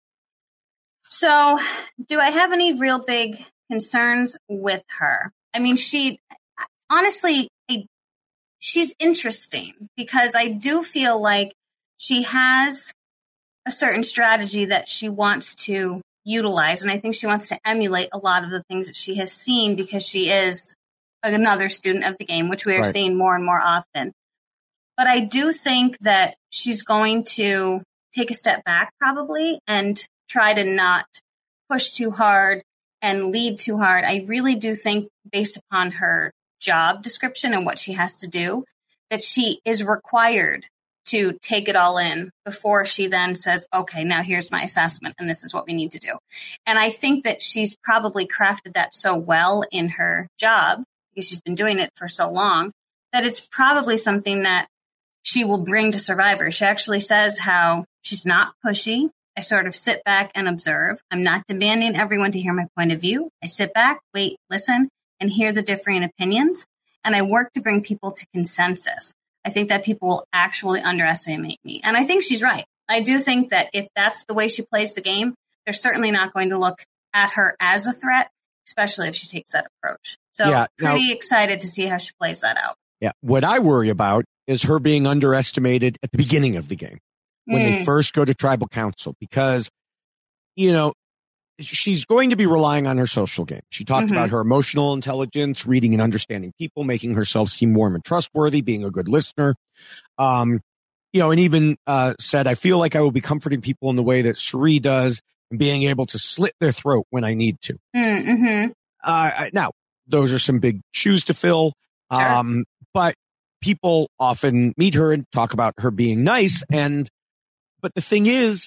So do I have any real big concerns with her? I mean, she, honestly, I, she's interesting because I do feel like she has a certain strategy that she wants to utilize. And I think she wants to emulate a lot of the things that she has seen because she is another student of the game, which we are Right. seeing more and more often. But I do think that she's going to take a step back probably and try to not push too hard and lead too hard. I really do think based upon her job description and what she has to do, that she is required to take it all in before she then says, okay, now here's my assessment and this is what we need to do. And I think that she's probably crafted that so well in her job because she's been doing it for so long that it's probably something that she will bring to Survivor. She actually says how she's not pushy. I sort of sit back and observe. I'm not demanding everyone to hear my point of view. I sit back, wait, listen, and hear the differing opinions. And I work to bring people to consensus. I think that people will actually underestimate me. And I think she's right. I do think that if that's the way she plays the game, they're certainly not going to look at her as a threat, especially if she takes that approach. So yeah, pretty now, excited to see how she plays that out. Yeah. What I worry about is her being underestimated at the beginning of the game when mm. they first go to tribal council, because, you know, she's going to be relying on her social game. She talked mm-hmm. about her emotional intelligence, reading and understanding people, making herself seem warm and trustworthy, being a good listener. Um, you know, and even uh, said, I feel like I will be comforting people in the way that Cirie does and being able to slit their throat when I need to. Mm-hmm. Uh, now, those are some big shoes to fill. Sure. Um, but people often meet her and talk about her being nice. And, but the thing is,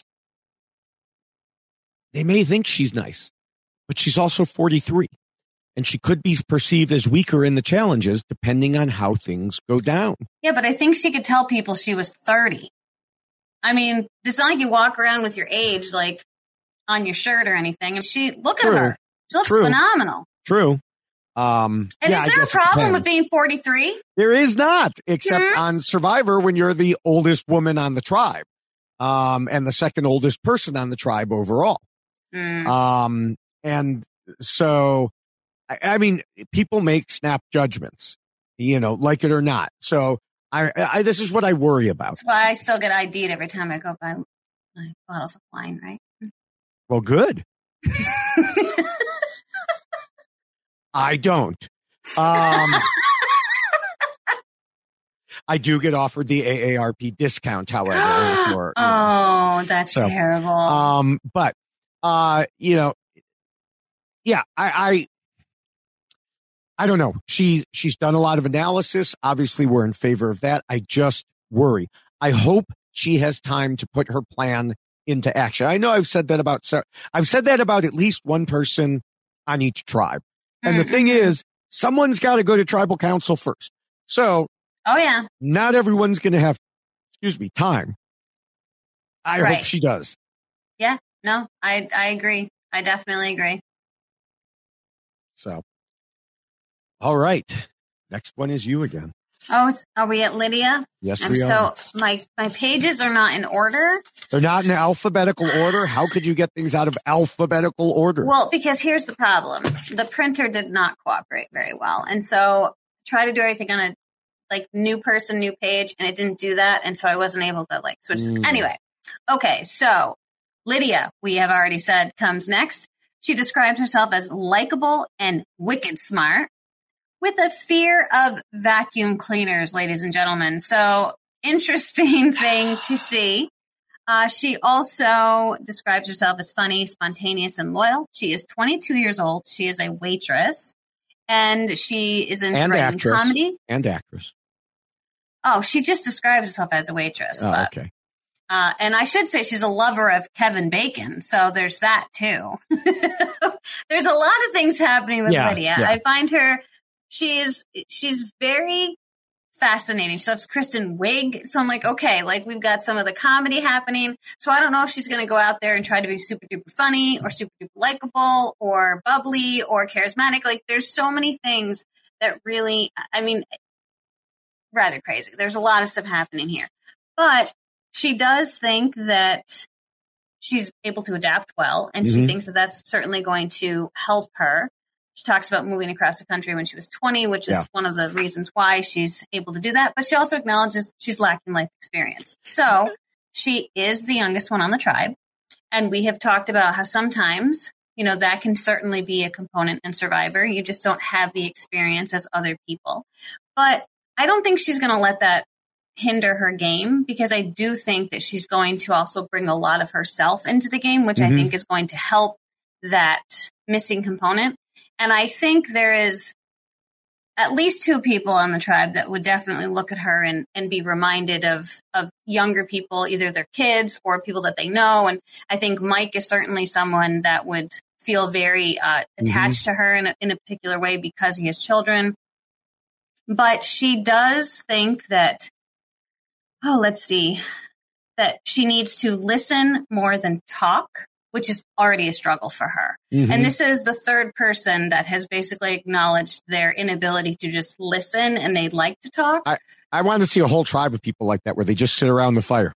they may think she's nice, but she's also forty-three, and she could be perceived as weaker in the challenges depending on how things go down. Yeah, but I think she could tell people she was thirty. I mean, it's not like you walk around with your age like on your shirt or anything. And she, look True. at her. She looks True. phenomenal. True. Um, and yeah, is there a problem with being forty-three? There is not, except mm-hmm. on Survivor when you're the oldest woman on the tribe, um, and the second oldest person on the tribe overall. Mm. Um, and so, I, I mean, people make snap judgments, you know, like it or not. So I, I, this is what I worry about. That's why I still get I D'd every time I go buy my bottles of wine, right? Well, good. I don't. Um, I do get offered the A A R P discount, however. More, oh, know. That's so, terrible. Um, but, uh, you know, yeah, I, I, I don't know. She, she's done a lot of analysis. Obviously, we're in favor of that. I just worry. I hope she has time to put her plan into action. I know I've said that about, I've said that about at least one person on each tribe. And the thing is, someone's got to go to tribal council first. So, oh yeah, not everyone's going to have, excuse me, time. I right. hope she does. Yeah, no, I I agree. I definitely agree. So, all right, next one is you again. Oh, are we at Lydia? Yes, I'm we are. So my my pages are not in order. They're not in alphabetical order. How could you get things out of alphabetical order? Well, because here's the problem: the printer did not cooperate very well, and so try to do everything on a like new person, new page, and it didn't do that, and so I wasn't able to like switch. Mm. Anyway, okay, so Lydia, we have already said, comes next. She describes herself as likable and wicked smart, with a fear of vacuum cleaners, ladies and gentlemen. So interesting thing to see. Uh, she also describes herself as funny, spontaneous, and loyal. She is twenty-two years old. She is a waitress, and she is into and writing actress. comedy. And actress. Oh, she just describes herself as a waitress. Oh, but, okay. Uh, and I should say she's a lover of Kevin Bacon. So there's that, too. There's a lot of things happening with yeah, Lydia. Yeah. I find her... She's she's very fascinating. She loves Kristen Wiig. So I'm like, okay, like we've got some of the comedy happening. So I don't know if she's going to go out there and try to be super duper funny or super duper likable or bubbly or charismatic. Like there's so many things that really, I mean, rather crazy. There's a lot of stuff happening here. But she does think that she's able to adapt well. And mm-hmm. she thinks that that's certainly going to help her. She talks about moving across the country when she was twenty, which is yeah. one of the reasons why she's able to do that. But she also acknowledges she's lacking life experience. So she is the youngest one on the tribe. And we have talked about how sometimes, you know, that can certainly be a component in Survivor. You just don't have the experience as other people. But I don't think she's going to let that hinder her game, because I do think that she's going to also bring a lot of herself into the game, which mm-hmm. I think is going to help that missing component. And I think there is at least two people on the tribe that would definitely look at her and, and be reminded of, of younger people, either their kids or people that they know. And I think Mike is certainly someone that would feel very uh, attached mm-hmm. to her in a, in a particular way because he has children. But she does think that, oh, let's see. that she needs to listen more than talk, which is already a struggle for her. Mm-hmm. And this is the third person that has basically acknowledged their inability to just listen and they'd like to talk. I, I wanted to see a whole tribe of people like that where they just sit around the fire.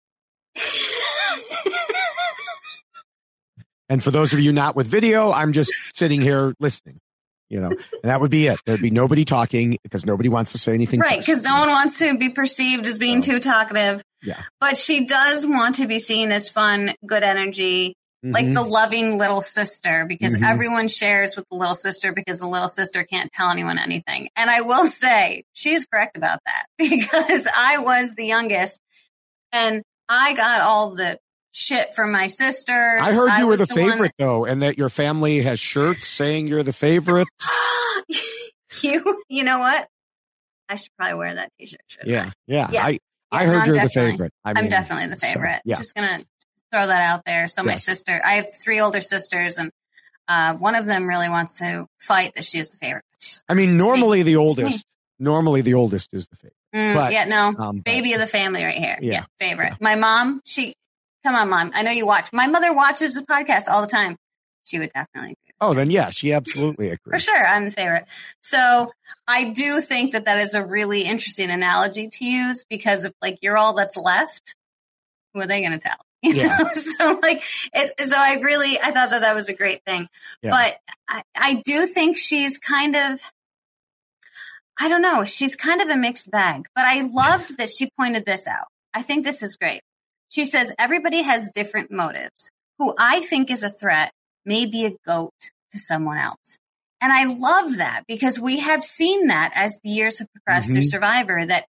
And for those of you not with video, I'm just sitting here listening, you know, and that would be it. There'd be nobody talking because nobody wants to say anything. Right, because no one wants to be perceived as being too talkative. Yeah. But she does want to be seen as fun, good energy, mm-hmm. like the loving little sister, because mm-hmm. everyone shares with the little sister because the little sister can't tell anyone anything. And I will say she's correct about that because I was the youngest and I got all the shit from my sister. I heard you I were the, the favorite that- though, and that your family has shirts saying you're the favorite. you, you know what? I should probably wear that t-shirt. Yeah, yeah, yeah. I, I heard no, you're the favorite. I mean, I'm definitely the favorite. So, yeah. Just going to throw that out there. So my yes. sister, I have three older sisters, and uh, one of them really wants to fight that she is the favorite. She's, I mean, normally the oldest, normally the oldest is the favorite. Mm, but, yeah, no, um, baby of the family right here. Yeah, yeah favorite. Yeah. My mom, she, come on, Mom. I know you watch. My mother watches the podcast all the time. She would definitely agree. Oh, then yeah, she absolutely agrees. For sure, I'm the favorite. So I do think that that is a really interesting analogy to use because if like you're all that's left, who are they going to tell? You yeah. know? So like, it's, so I really, I thought that that was a great thing. Yeah. But I, I do think she's kind of, I don't know, she's kind of a mixed bag. But I loved that she pointed this out. I think this is great. She says everybody has different motives. Who I think is a threat may be a goat to someone else. And I love that because we have seen that as the years have progressed mm-hmm. through Survivor, that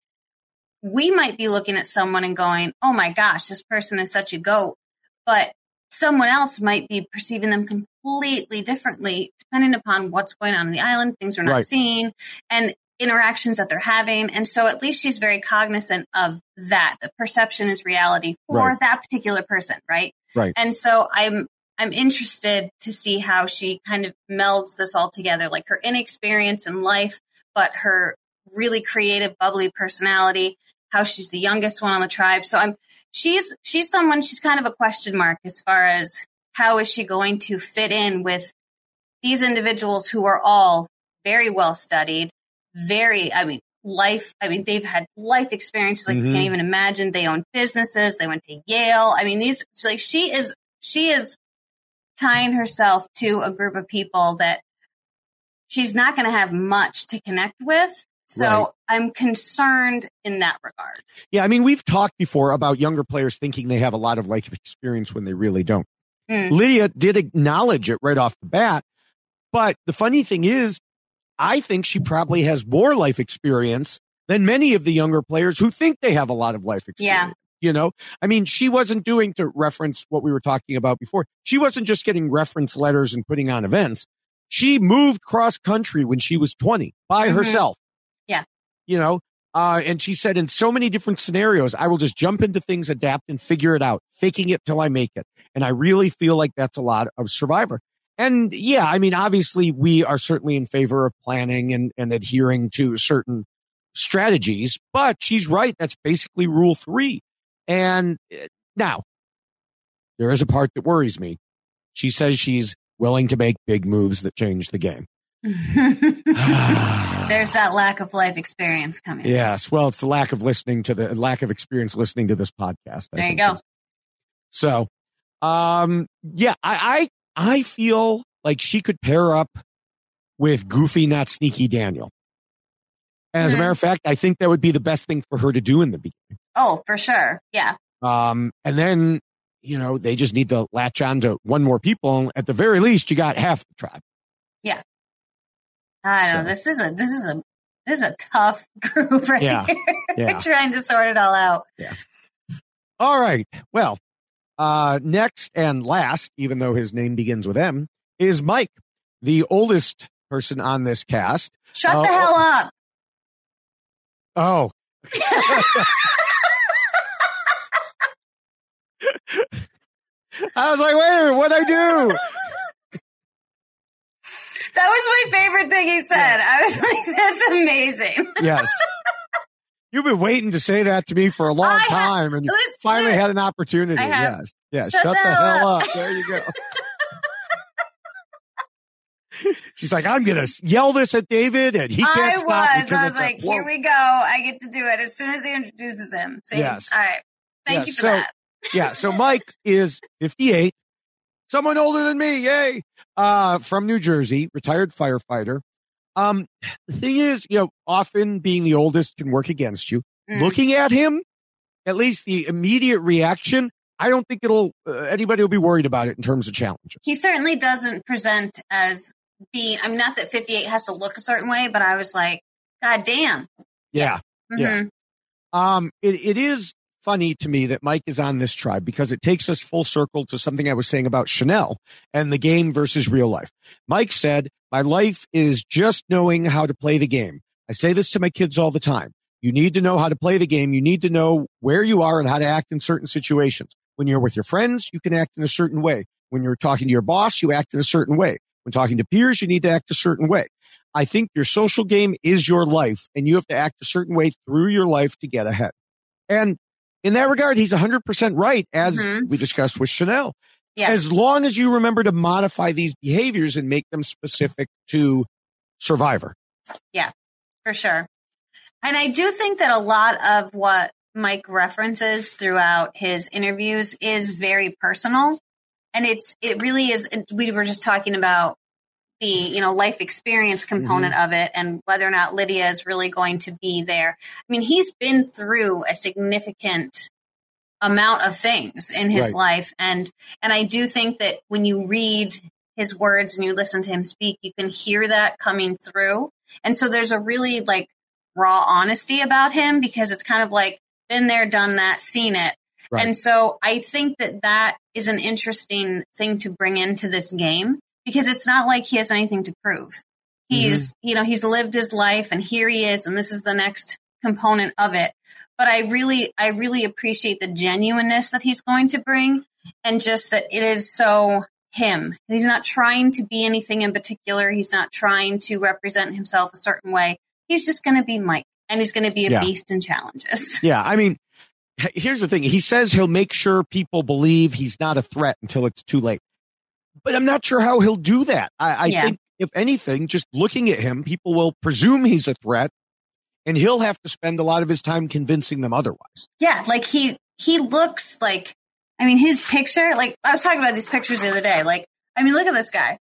we might be looking at someone and going, oh my gosh, this person is such a goat. But someone else might be perceiving them completely differently, depending upon what's going on on the island, things we're not right. seeing, and interactions that they're having. And so at least she's very cognizant of that. The perception is reality for right. that particular person, right? Right. And so I'm I'm interested to see how she kind of melds this all together, like her inexperience in life, but her really creative, bubbly personality, how she's the youngest one on the tribe. So I'm she's she's someone, she's kind of a question mark as far as how is she going to fit in with these individuals who are all very well studied, very, I mean, life, I mean, they've had life experiences like mm-hmm. you can't even imagine. They own businesses. They went to Yale. I mean, these, like, she is, she is tying herself to a group of people that she's not going to have much to connect with. So right. I'm concerned in that regard. Yeah. I mean, we've talked before about younger players thinking they have a lot of life experience when they really don't. Mm. Lydia did acknowledge it right off the bat. But the funny thing is, I think she probably has more life experience than many of the younger players who think they have a lot of life experience. Yeah. You know, I mean, she wasn't doing, to reference what we were talking about before, she wasn't just getting reference letters and putting on events. She moved cross country when she was twenty by mm-hmm. herself. Yeah. You know, uh, and she said in so many different scenarios, I will just jump into things, adapt and figure it out, faking it till I make it. And I really feel like that's a lot of Survivor. And yeah, I mean, obviously we are certainly in favor of planning and, and adhering to certain strategies, but she's right. That's basically rule three. And now there is a part that worries me. She says she's willing to make big moves that change the game. There's that lack of life experience coming. Yes. Well, it's the lack of listening to the lack of experience listening to this podcast. I there you go. Is. So, um, yeah, I, I, I feel like she could pair up with Goofy, Not Sneaky Daniel. And as mm-hmm. a matter of fact, I think that would be the best thing for her to do in the beginning. Oh, for sure. Yeah. Um, and then, you know, they just need to latch on to one more people. At the very least, you got half the tribe. Yeah. I don't know. This is a, this is a, this is a tough group right yeah. here. Yeah. We're trying to sort it all out. Yeah. All right. Well, uh, next and last, even though his name begins with M, is Mike, the oldest person on this cast. Shut uh, the hell up. Oh. I was like, wait a minute, what'd I do? That was my favorite thing he said. Yes. I was like, that's amazing. Yes. You've been waiting to say that to me for a long I time, have, and you listen, finally had an opportunity. I have. Yes. Yeah. Shut Shut, the the hell hell up. up. There you go. She's like, I'm going to yell this at David, and he can't I stop. was. because I was it's a like, quote. here we go. I get to do it as soon as he introduces him. See? Yes. All right. Thank Yes, you for so, that. Yeah. So Mike is fifty-eight, someone older than me. Yay. Uh, from New Jersey, retired firefighter. Um, the thing is, you know, often being the oldest can work against you. Mm. Looking at him, at least the immediate reaction, I don't think it'll, uh, anybody will be worried about it in terms of challenges. He certainly doesn't present as being, I'm not that fifty-eight has to look a certain way, but I was like, God damn. Yeah. Mm-hmm. Yeah. Um, it, it is funny to me that Mike is on this tribe because it takes us full circle to something I was saying about Chanel and the game versus real life. Mike said, my life is just knowing how to play the game. I say this to my kids all the time. You need to know how to play the game. You need to know where you are and how to act in certain situations. When you're with your friends, you can act in a certain way. When you're talking to your boss, you act in a certain way. When talking to peers, you need to act a certain way. I think your social game is your life, and you have to act a certain way through your life to get ahead. And in that regard, he's one hundred percent right, as mm-hmm. we discussed with Chanel. Yeah. As long as you remember to modify these behaviors and make them specific to Survivor. Yeah, for sure. And I do think that a lot of what Mike references throughout his interviews is very personal. And it's, it really is, we were just talking about the, you know, life experience component mm-hmm. of it and whether or not Lydia is really going to be there. I mean, he's been through a significant amount of things in his right. life. And, and I do think that when you read his words and you listen to him speak, you can hear that coming through. And so there's a really like raw honesty about him because it's kind of like been there, done that, seen it. Right. And so I think that that is an interesting thing to bring into this game because it's not like he has anything to prove. He's, mm-hmm. you know, he's lived his life and here he is. And this is the next component of it. But I really, I really appreciate the genuineness that he's going to bring and just that it is so him. He's not trying to be anything in particular. He's not trying to represent himself a certain way. He's just going to be Mike and he's going to be a yeah. beast in challenges. Yeah. I mean, here's the thing. He says he'll make sure people believe he's not a threat until it's too late. But I'm not sure how he'll do that. I, I yeah. think, if anything, just looking at him, people will presume he's a threat, and he'll have to spend a lot of his time convincing them otherwise. Yeah, like he he looks like, I mean, his picture, like, I was talking about these pictures the other day. Like, I mean, look at this guy.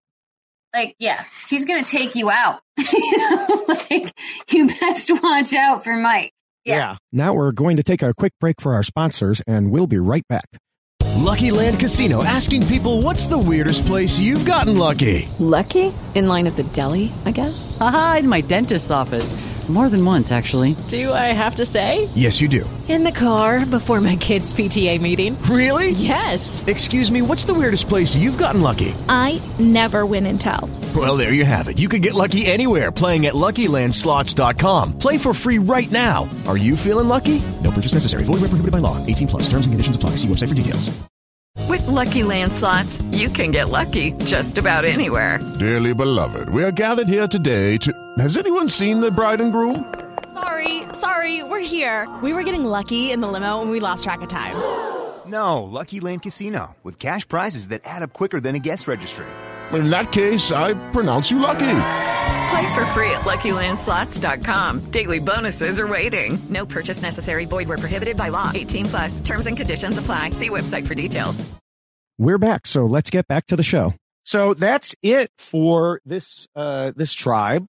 Like, yeah, he's going to take you out. you know, like, you best watch out for Mike. Yeah. yeah. Now we're going to take a quick break for our sponsors, and we'll be right back. Lucky Land Casino, asking people, what's the weirdest place you've gotten lucky? Lucky? In line at the deli, I guess? Aha, in my dentist's office. More than once, actually. Do I have to say? Yes, you do. In the car before my kids' P T A meeting. Really? Yes. Excuse me, what's the weirdest place you've gotten lucky? I never win and tell. Well, there you have it. You can get lucky anywhere, playing at Lucky Land Slots dot com. Play for free right now. Are you feeling lucky? No purchase necessary. Void where prohibited by law. eighteen plus. Terms and conditions apply. See website for details. With Lucky Land Slots, you can get lucky just about anywhere. Dearly beloved, we are gathered here today to... Has anyone seen the bride and groom? Sorry, sorry, we're here. We were getting lucky in the limo and we lost track of time. No, Lucky Land Casino, with cash prizes that add up quicker than a guest registry. In that case, I pronounce you lucky. Play for free at Lucky Land Slots dot com. Daily bonuses are waiting. No purchase necessary. Void where prohibited by law. eighteen plus. Terms and conditions apply. See website for details. We're back, so let's get back to the show. So that's it for this uh, this tribe.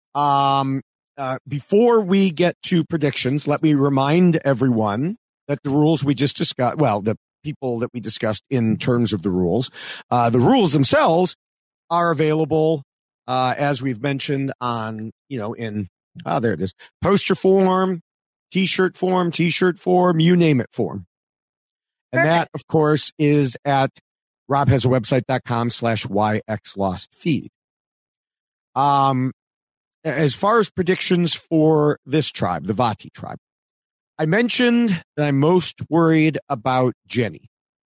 Um, uh, before we get to predictions, let me remind everyone that the rules we just discussed, well, the people that we discussed in terms of the rules, uh, the rules themselves are available, uh, as we've mentioned on, you know, in, ah, there it is, poster form, t-shirt form, t-shirt form, you name it form. And Perfect. That, of course, is at robhasawebsite.com slash yxlostfeed. Um, as far as predictions for this tribe, the Vati tribe, I mentioned that I'm most worried about Jenny.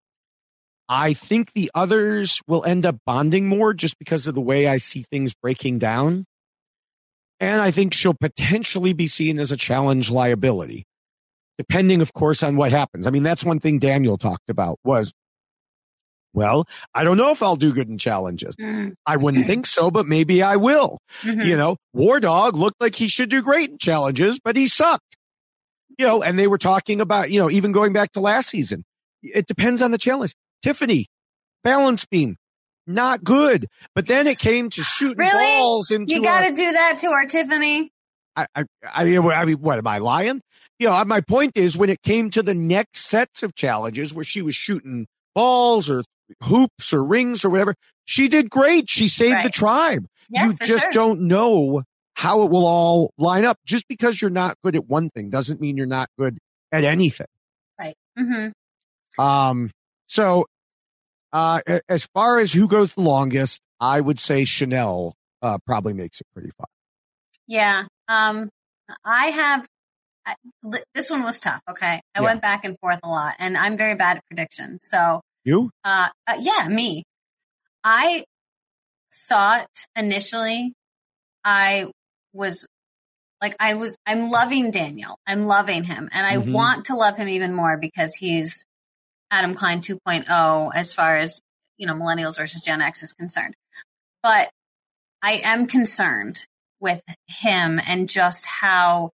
I think the others will end up bonding more just because of the way I see things breaking down. And I think she'll potentially be seen as a challenge liability, depending, of course, on what happens. I mean, that's one thing Daniel talked about was, well, I don't know if I'll do good in challenges. Mm. I wouldn't think so, but maybe I will. Mm-hmm. You know, War Dog looked like he should do great in challenges, but he sucked. You know, and they were talking about, you know, even going back to last season. It depends on the challenge. Tiffany, balance beam, not good. But then it came to shooting really? balls into. You got to do that to our Tiffany. I, I, I mean, I mean, what am I lying? You know, my point is when it came to the next sets of challenges where she was shooting balls or hoops or rings or whatever, she did great. She saved right. the tribe. Yeah, you just sure. don't know how it will all line up. Just because you're not good at one thing doesn't mean you're not good at anything. Right. Mm-hmm. Um, so, uh, as far as who goes the longest, I would say Chanel, uh, probably makes it pretty far. Yeah. Um, I have, I, this one was tough. Okay. I yeah. went back and forth a lot and I'm very bad at predictions. So you, uh, uh yeah, me, I thought initially I was like, I was, I'm loving Daniel. I'm loving him and I mm-hmm. want to love him even more because he's Adam Klein two point oh as far as, you know, millennials versus Gen X is concerned. But I am concerned with him and just how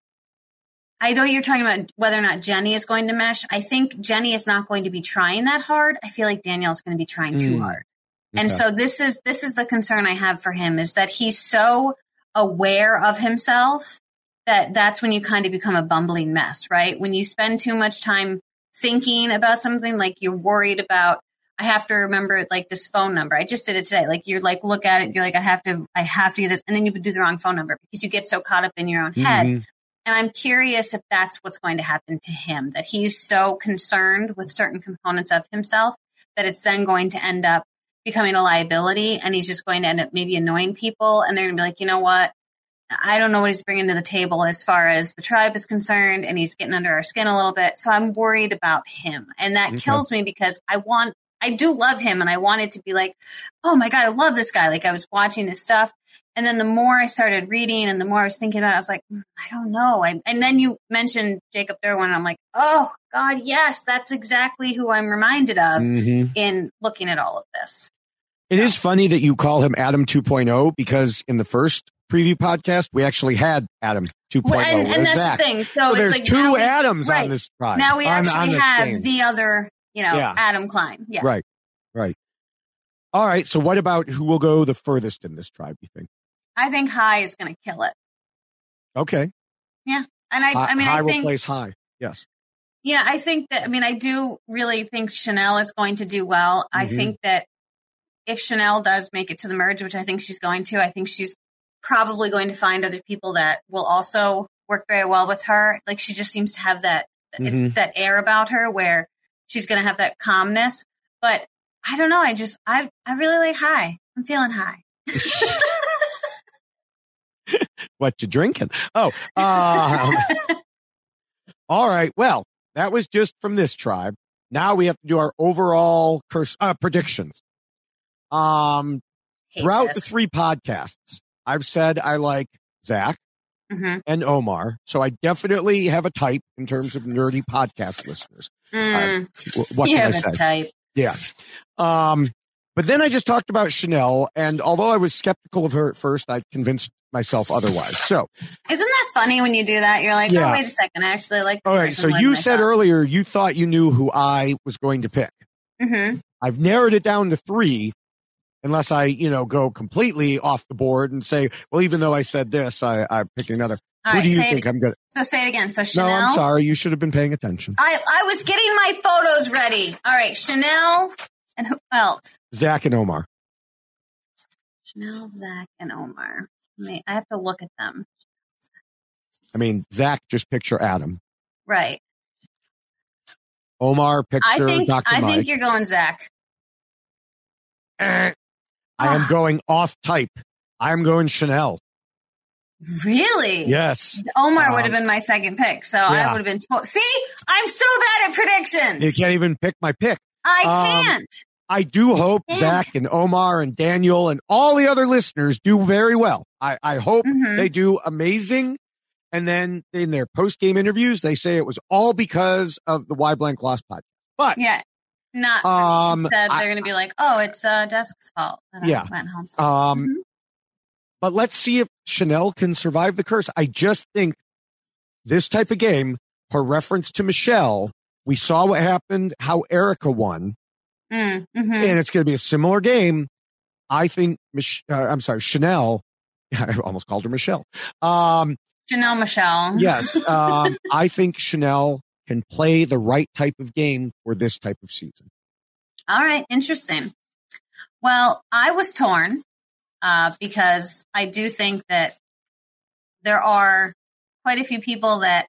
I know you're talking about whether or not Jenny is going to mesh. I think Jenny is not going to be trying that hard. I feel like Danielle is going to be trying mm. too hard. Okay. And so this is, this is the concern I have for him is that he's so aware of himself that that's when you kind of become a bumbling mess, right? When you spend too much time thinking about something, like you're worried about, I have to remember like this phone number. I just did it today. Like you're like, look at it. You're like, I have to, I have to do this. And then you would do the wrong phone number because you get so caught up in your own head. Mm-hmm. And I'm curious if that's what's going to happen to him, that he's so concerned with certain components of himself that it's then going to end up becoming a liability. And he's just going to end up maybe annoying people. And they're going to be like, you know what? I don't know what he's bringing to the table as far as the tribe is concerned, and he's getting under our skin a little bit. So I'm worried about him. And that okay. kills me because I want, I do love him and I wanted to be like, oh my God, I love this guy. Like I was watching his stuff. And then the more I started reading and the more I was thinking about it, I was like, mm, I don't know. I, and then you mentioned Jacob Derwin. And I'm like, oh God, yes, that's exactly who I'm reminded of mm-hmm. in looking at all of this. It is funny that you call him Adam two point oh because in the first preview podcast, we actually had Adam two point oh. Well, and, and that's Zach. the thing. So, so it's there's like two we, Adams right. on this tribe. Now we on, actually on have thing. the other, you know, yeah. Adam Klein. Yeah. Right. Right. All right. So what about who will go the furthest in this tribe, you think? I think High is going to kill it. Okay. Yeah. And I, High, I mean, High I think. will place High. Yes. Yeah. I think that, I mean, I do really think Chanel is going to do well. Mm-hmm. I think that if Chanel does make it to the merge, which I think she's going to, I think she's probably going to find other people that will also work very well with her. Like she just seems to have that, mm-hmm. that air about her where she's going to have that calmness. But I don't know. I just, I, I really like High. I'm feeling High. What you drinking? Oh, um, all right. Well, that was just from this tribe. Now we have to do our overall curse, uh, predictions. Um, Hate throughout this. the three podcasts, I've said I like Zach mm-hmm. and Omar. So I definitely have a type in terms of nerdy podcast listeners. Mm. Uh, what you can have I say? a type. Yeah. Um, but then I just talked about Chanel, and although I was skeptical of her at first, I convinced myself otherwise. So, isn't that funny when you do that? You're like, yeah. oh, wait a second. I actually like this all right. So you said earlier you thought you knew who I was going to pick. Mm-hmm. I've narrowed it down to three, unless I, you know, go completely off the board and say, well, even though I said this, I, I'm picking another. All who right, do you say think it, I'm good? So say it again. So Chanel. No, I'm sorry. You should have been paying attention. I, I was getting my photos ready. All right. Chanel and who else? Zach and Omar. Chanel, Zach, and Omar. I have to look at them. I mean, Zach, just picture Adam. Right. Omar, picture I think, Doctor I Mike. think you're going Zach. Eh, I am going off type. I'm going Chanel. Really? Yes. Omar um, would have been my second pick, so yeah. I would have been. To- See, I'm so bad at predictions. You can't even pick my pick. I um, can't. I do hope Zach and Omar and Daniel and all the other listeners do very well. I, I hope Mhm. they do amazing. And then in their post-game interviews, they say it was all because of the Why Blank Lost podcast. But Yeah. Not Um, said I- they're going to be like, oh, it's uh, Jessica's fault that I yeah. went home. Um, Mhm. But let's see if Chanel can survive the curse. I just think this type of game, her reference to Michelle, we saw what happened, how Erica won, Mm, mhm. and it's going to be a similar game. I think, Mich- uh, I'm sorry, Chanel, I almost called her Michelle. Um, Janelle Michelle. yes, um, I think Chanel can play the right type of game for this type of season. All right. Interesting. Well, I was torn uh, because I do think that there are quite a few people that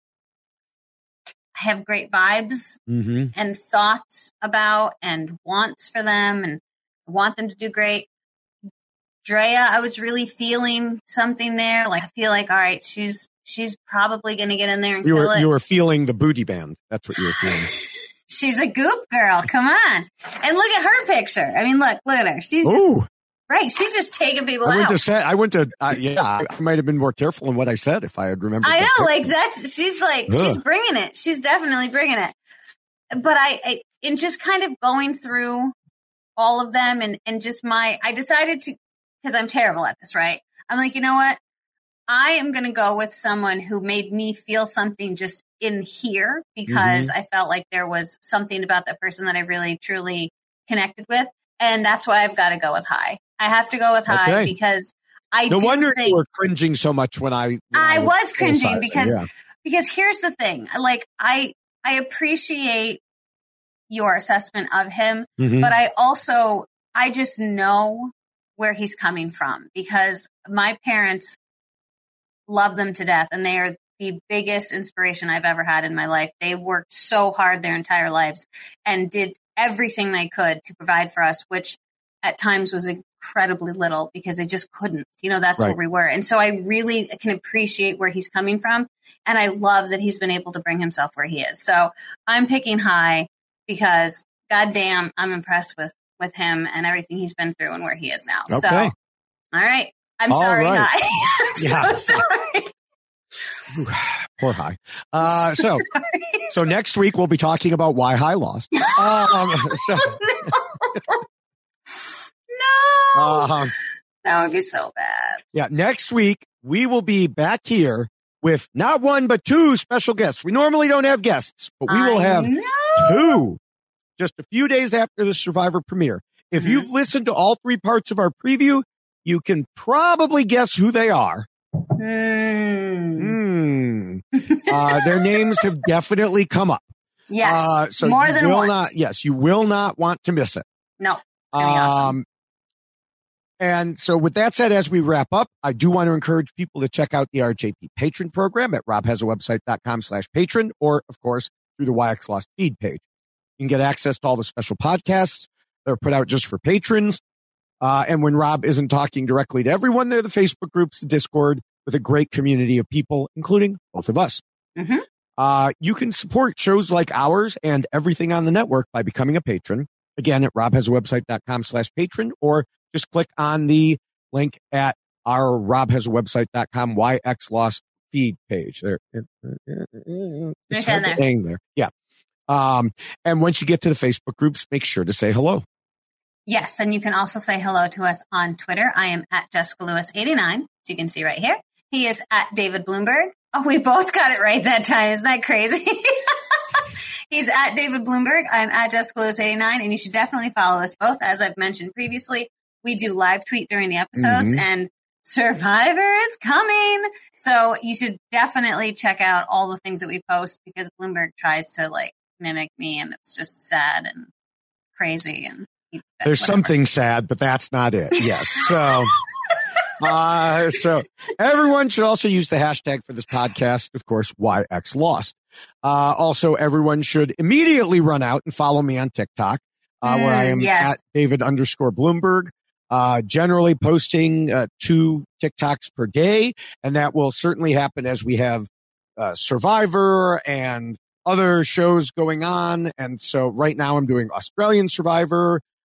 have great vibes Mm-hmm. and thoughts about and wants for them and want them to do great. Drea, I was really feeling something there. Like, I feel like, all right, she's she's probably going to get in there and You kill were, it. you were feeling the booty band. That's what you were feeling. She's a goop girl. Come on. And look at her picture. I mean, look, look at her. She's just, Ooh. right. She's just taking people I went out. to say, I went to, uh, yeah, I might have been more careful in what I said if I had remembered. I that know, picture. like that's, she's like, she's Ugh. bringing it. She's definitely bringing it. But I, I, in just kind of going through all of them and, and just my, I decided to, because I'm terrible at this, right? I'm like, you know what? I am going to go with someone who made me feel something just in here because Mhm. I felt like there was something about that person that I really, truly connected with. And that's why I've got to go with High. I have to go with High Okay. because I No do wonder think you were cringing so much when I. When I was cringing criticizing, because yeah. because here's the thing. Like I I appreciate your assessment of him, Mhm. but I also I just know where he's coming from because my parents love them to death and they are the biggest inspiration I've ever had in my life. They worked so hard their entire lives and did everything they could to provide for us, which at times was incredibly little because they just couldn't. You know, that's Right. where we were. And so I really can appreciate where he's coming from. And I love that he's been able to bring himself where he is. So I'm picking High because goddamn, I'm impressed with, with him and everything he's been through and where he is now. So, Okay. all right. I'm All sorry, right. High. I'm Yeah. so sorry. Poor High. Uh, so, so next week we'll be talking about why High lost. Um, so, No. um, That would be so bad. yeah, next week we will be back here with not one but two special guests. We normally don't have guests, but we will I have know. two just a few days after the Survivor premiere. If Mm-hmm. you've listened to all three parts of our preview, you can probably guess who they are. Mm. Hmm. Uh, their names have definitely come up. Yes. Uh, so More you than will once. not. Yes, you will not want to miss it. No. It's gonna be awesome. Um, and so with that said, as we wrap up, I do want to encourage people to check out the R J P patron program at robhasawebsite.com slash patron, or of course through the Y X Lost feed page. You can get access to all the special podcasts that are put out just for patrons. Uh, and when Rob isn't talking directly to everyone, they're the Facebook groups, the Discord, with a great community of people, including both of us. Mm-hmm. Uh, you can support shows like ours and everything on the network by becoming a patron. Again, at robhasawebsite.com slash patron, or just click on the link at our robhasawebsite.com Y X Lost feed page. There, it's Right hard there. to hang there. Yeah. Um, and once you get to the Facebook groups, make sure to say hello. Yes, and you can also say hello to us on Twitter. I am at Jessica Lewis eighty-nine, as you can see right here. He is at David Bloomberg. Oh, we both got it right that time. Isn't that crazy? He's at David Bloomberg. I'm at Jessica Lewis eighty-nine, and you should definitely follow us both. As I've mentioned previously, we do live tweet during the episodes, Mhm. and Survivor is coming. So you should definitely check out all the things that we post because Bloomberg tries to like mimic me, and it's just sad and crazy and There's whatever. something sad, but that's not it. Yes. So, uh, so everyone should also use the hashtag for this podcast, of course, Y X Lost. Uh, also, everyone should immediately run out and follow me on TikTok, uh, where I Mm, am yes. at David underscore Bloomberg, uh, generally posting, uh, two TikToks per day. And that will certainly happen as we have, uh, Survivor and other shows going on. And so right now I'm doing Australian Survivor.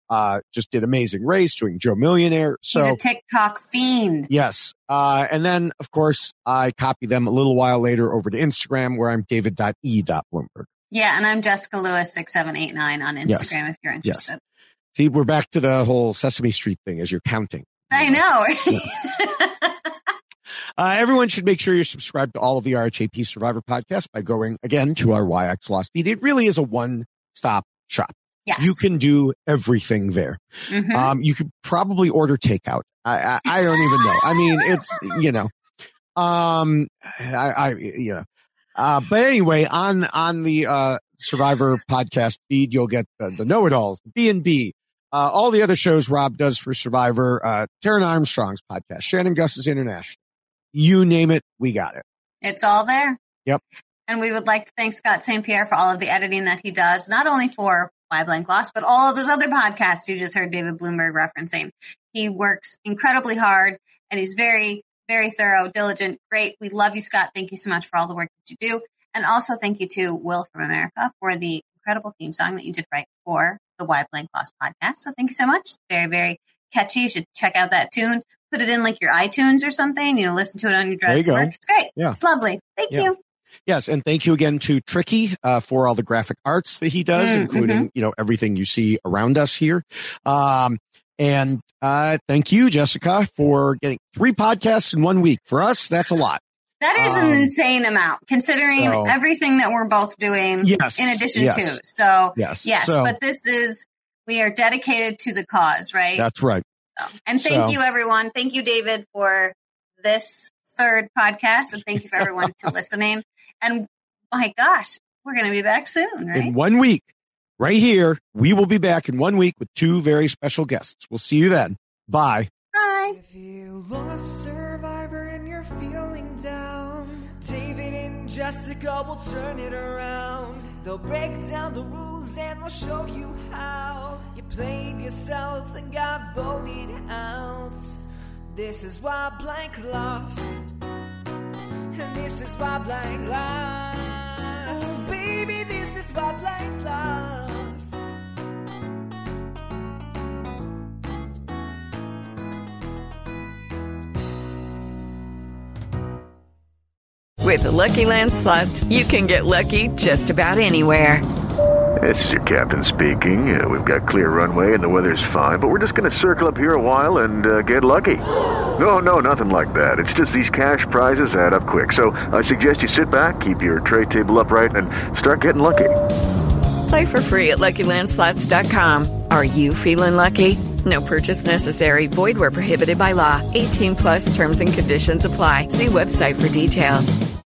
uh, just did Amazing Race, doing Joe Millionaire. So he's a TikTok fiend. Yes. Uh, and then, of course, I copy them a little while later over to Instagram, where I'm david dot e dot bloomberg. Yeah, and I'm Jessica Lewis six seven eight nine on Instagram Yes. if you're interested. Yes. See, we're back to the whole Sesame Street thing as you're counting. I know. Yeah. uh, everyone should make sure you're subscribed to all of the R H A P Survivor podcasts by going, again, to our Y X Lost feed. It really is a one-stop shop. Yes. You can do everything there. Mhm. Um, you could probably order takeout. I, I, I don't even know. I mean, it's, you know, um, I, I, you know, uh, but anyway, on, on the, uh, Survivor podcast feed, you'll get the, the know-it-alls, B and B, uh, all the other shows Rob does for Survivor, uh, Taryn Armstrong's podcast, Shannon Gus's International. You name it, we got it. It's all there. Yep. And we would like to thank Scott Saint Pierre for all of the editing that he does, not only for Why Blank Lost, but all of those other podcasts you just heard David Bloomberg referencing. He works incredibly hard, and he's very, very thorough, diligent, great. We love you, Scott. Thank you so much for all the work that you do. And also thank you to Will from America for the incredible theme song that you did write for the Why Blank Lost podcast. So thank you so much. Very, very catchy. You should check out that tune. Put it in like your iTunes or something. You know, listen to it on your drive There you to go. work. It's great. Yeah. It's lovely. Thank Yeah. you. Yes, and thank you again to Tricky uh, for all the graphic arts that he does, Mm, including mhm. you know everything you see around us here. Um, and uh, thank you, Jessica, for getting three podcasts in one week. For us, that's a lot. That is Um, an insane amount, considering so- everything that we're both doing Yes, in addition yes. to. So, Yes, yes, so- but this is, we are dedicated to the cause, right? That's right. So, and thank So- you, everyone. Thank you, David, for this third podcast. And thank you for everyone to listening. And my gosh, we're going to be back soon, right? In one week, right here, we will be back in one week with two very special guests. We'll see you then. Bye. Bye. If you lost Survivor and you're feeling down, David and Jessica will turn it around. They'll break down the rules and they'll show you how you played yourself and got voted out. This is why Blank lost, and this is why Blank lost. Baby, this is why Blank lost. With the Lucky Land Slots, you can get lucky just about anywhere. This is your captain speaking. Uh, we've got clear runway and the weather's fine, but we're just going to circle up here a while and uh, get lucky. No, no, nothing like that. It's just these cash prizes add up quick. So I suggest you sit back, keep your tray table upright, and start getting lucky. Play for free at Lucky Land Slots dot com. Are you feeling lucky? No purchase necessary. Void where prohibited by law. eighteen plus terms and conditions apply. See website for details.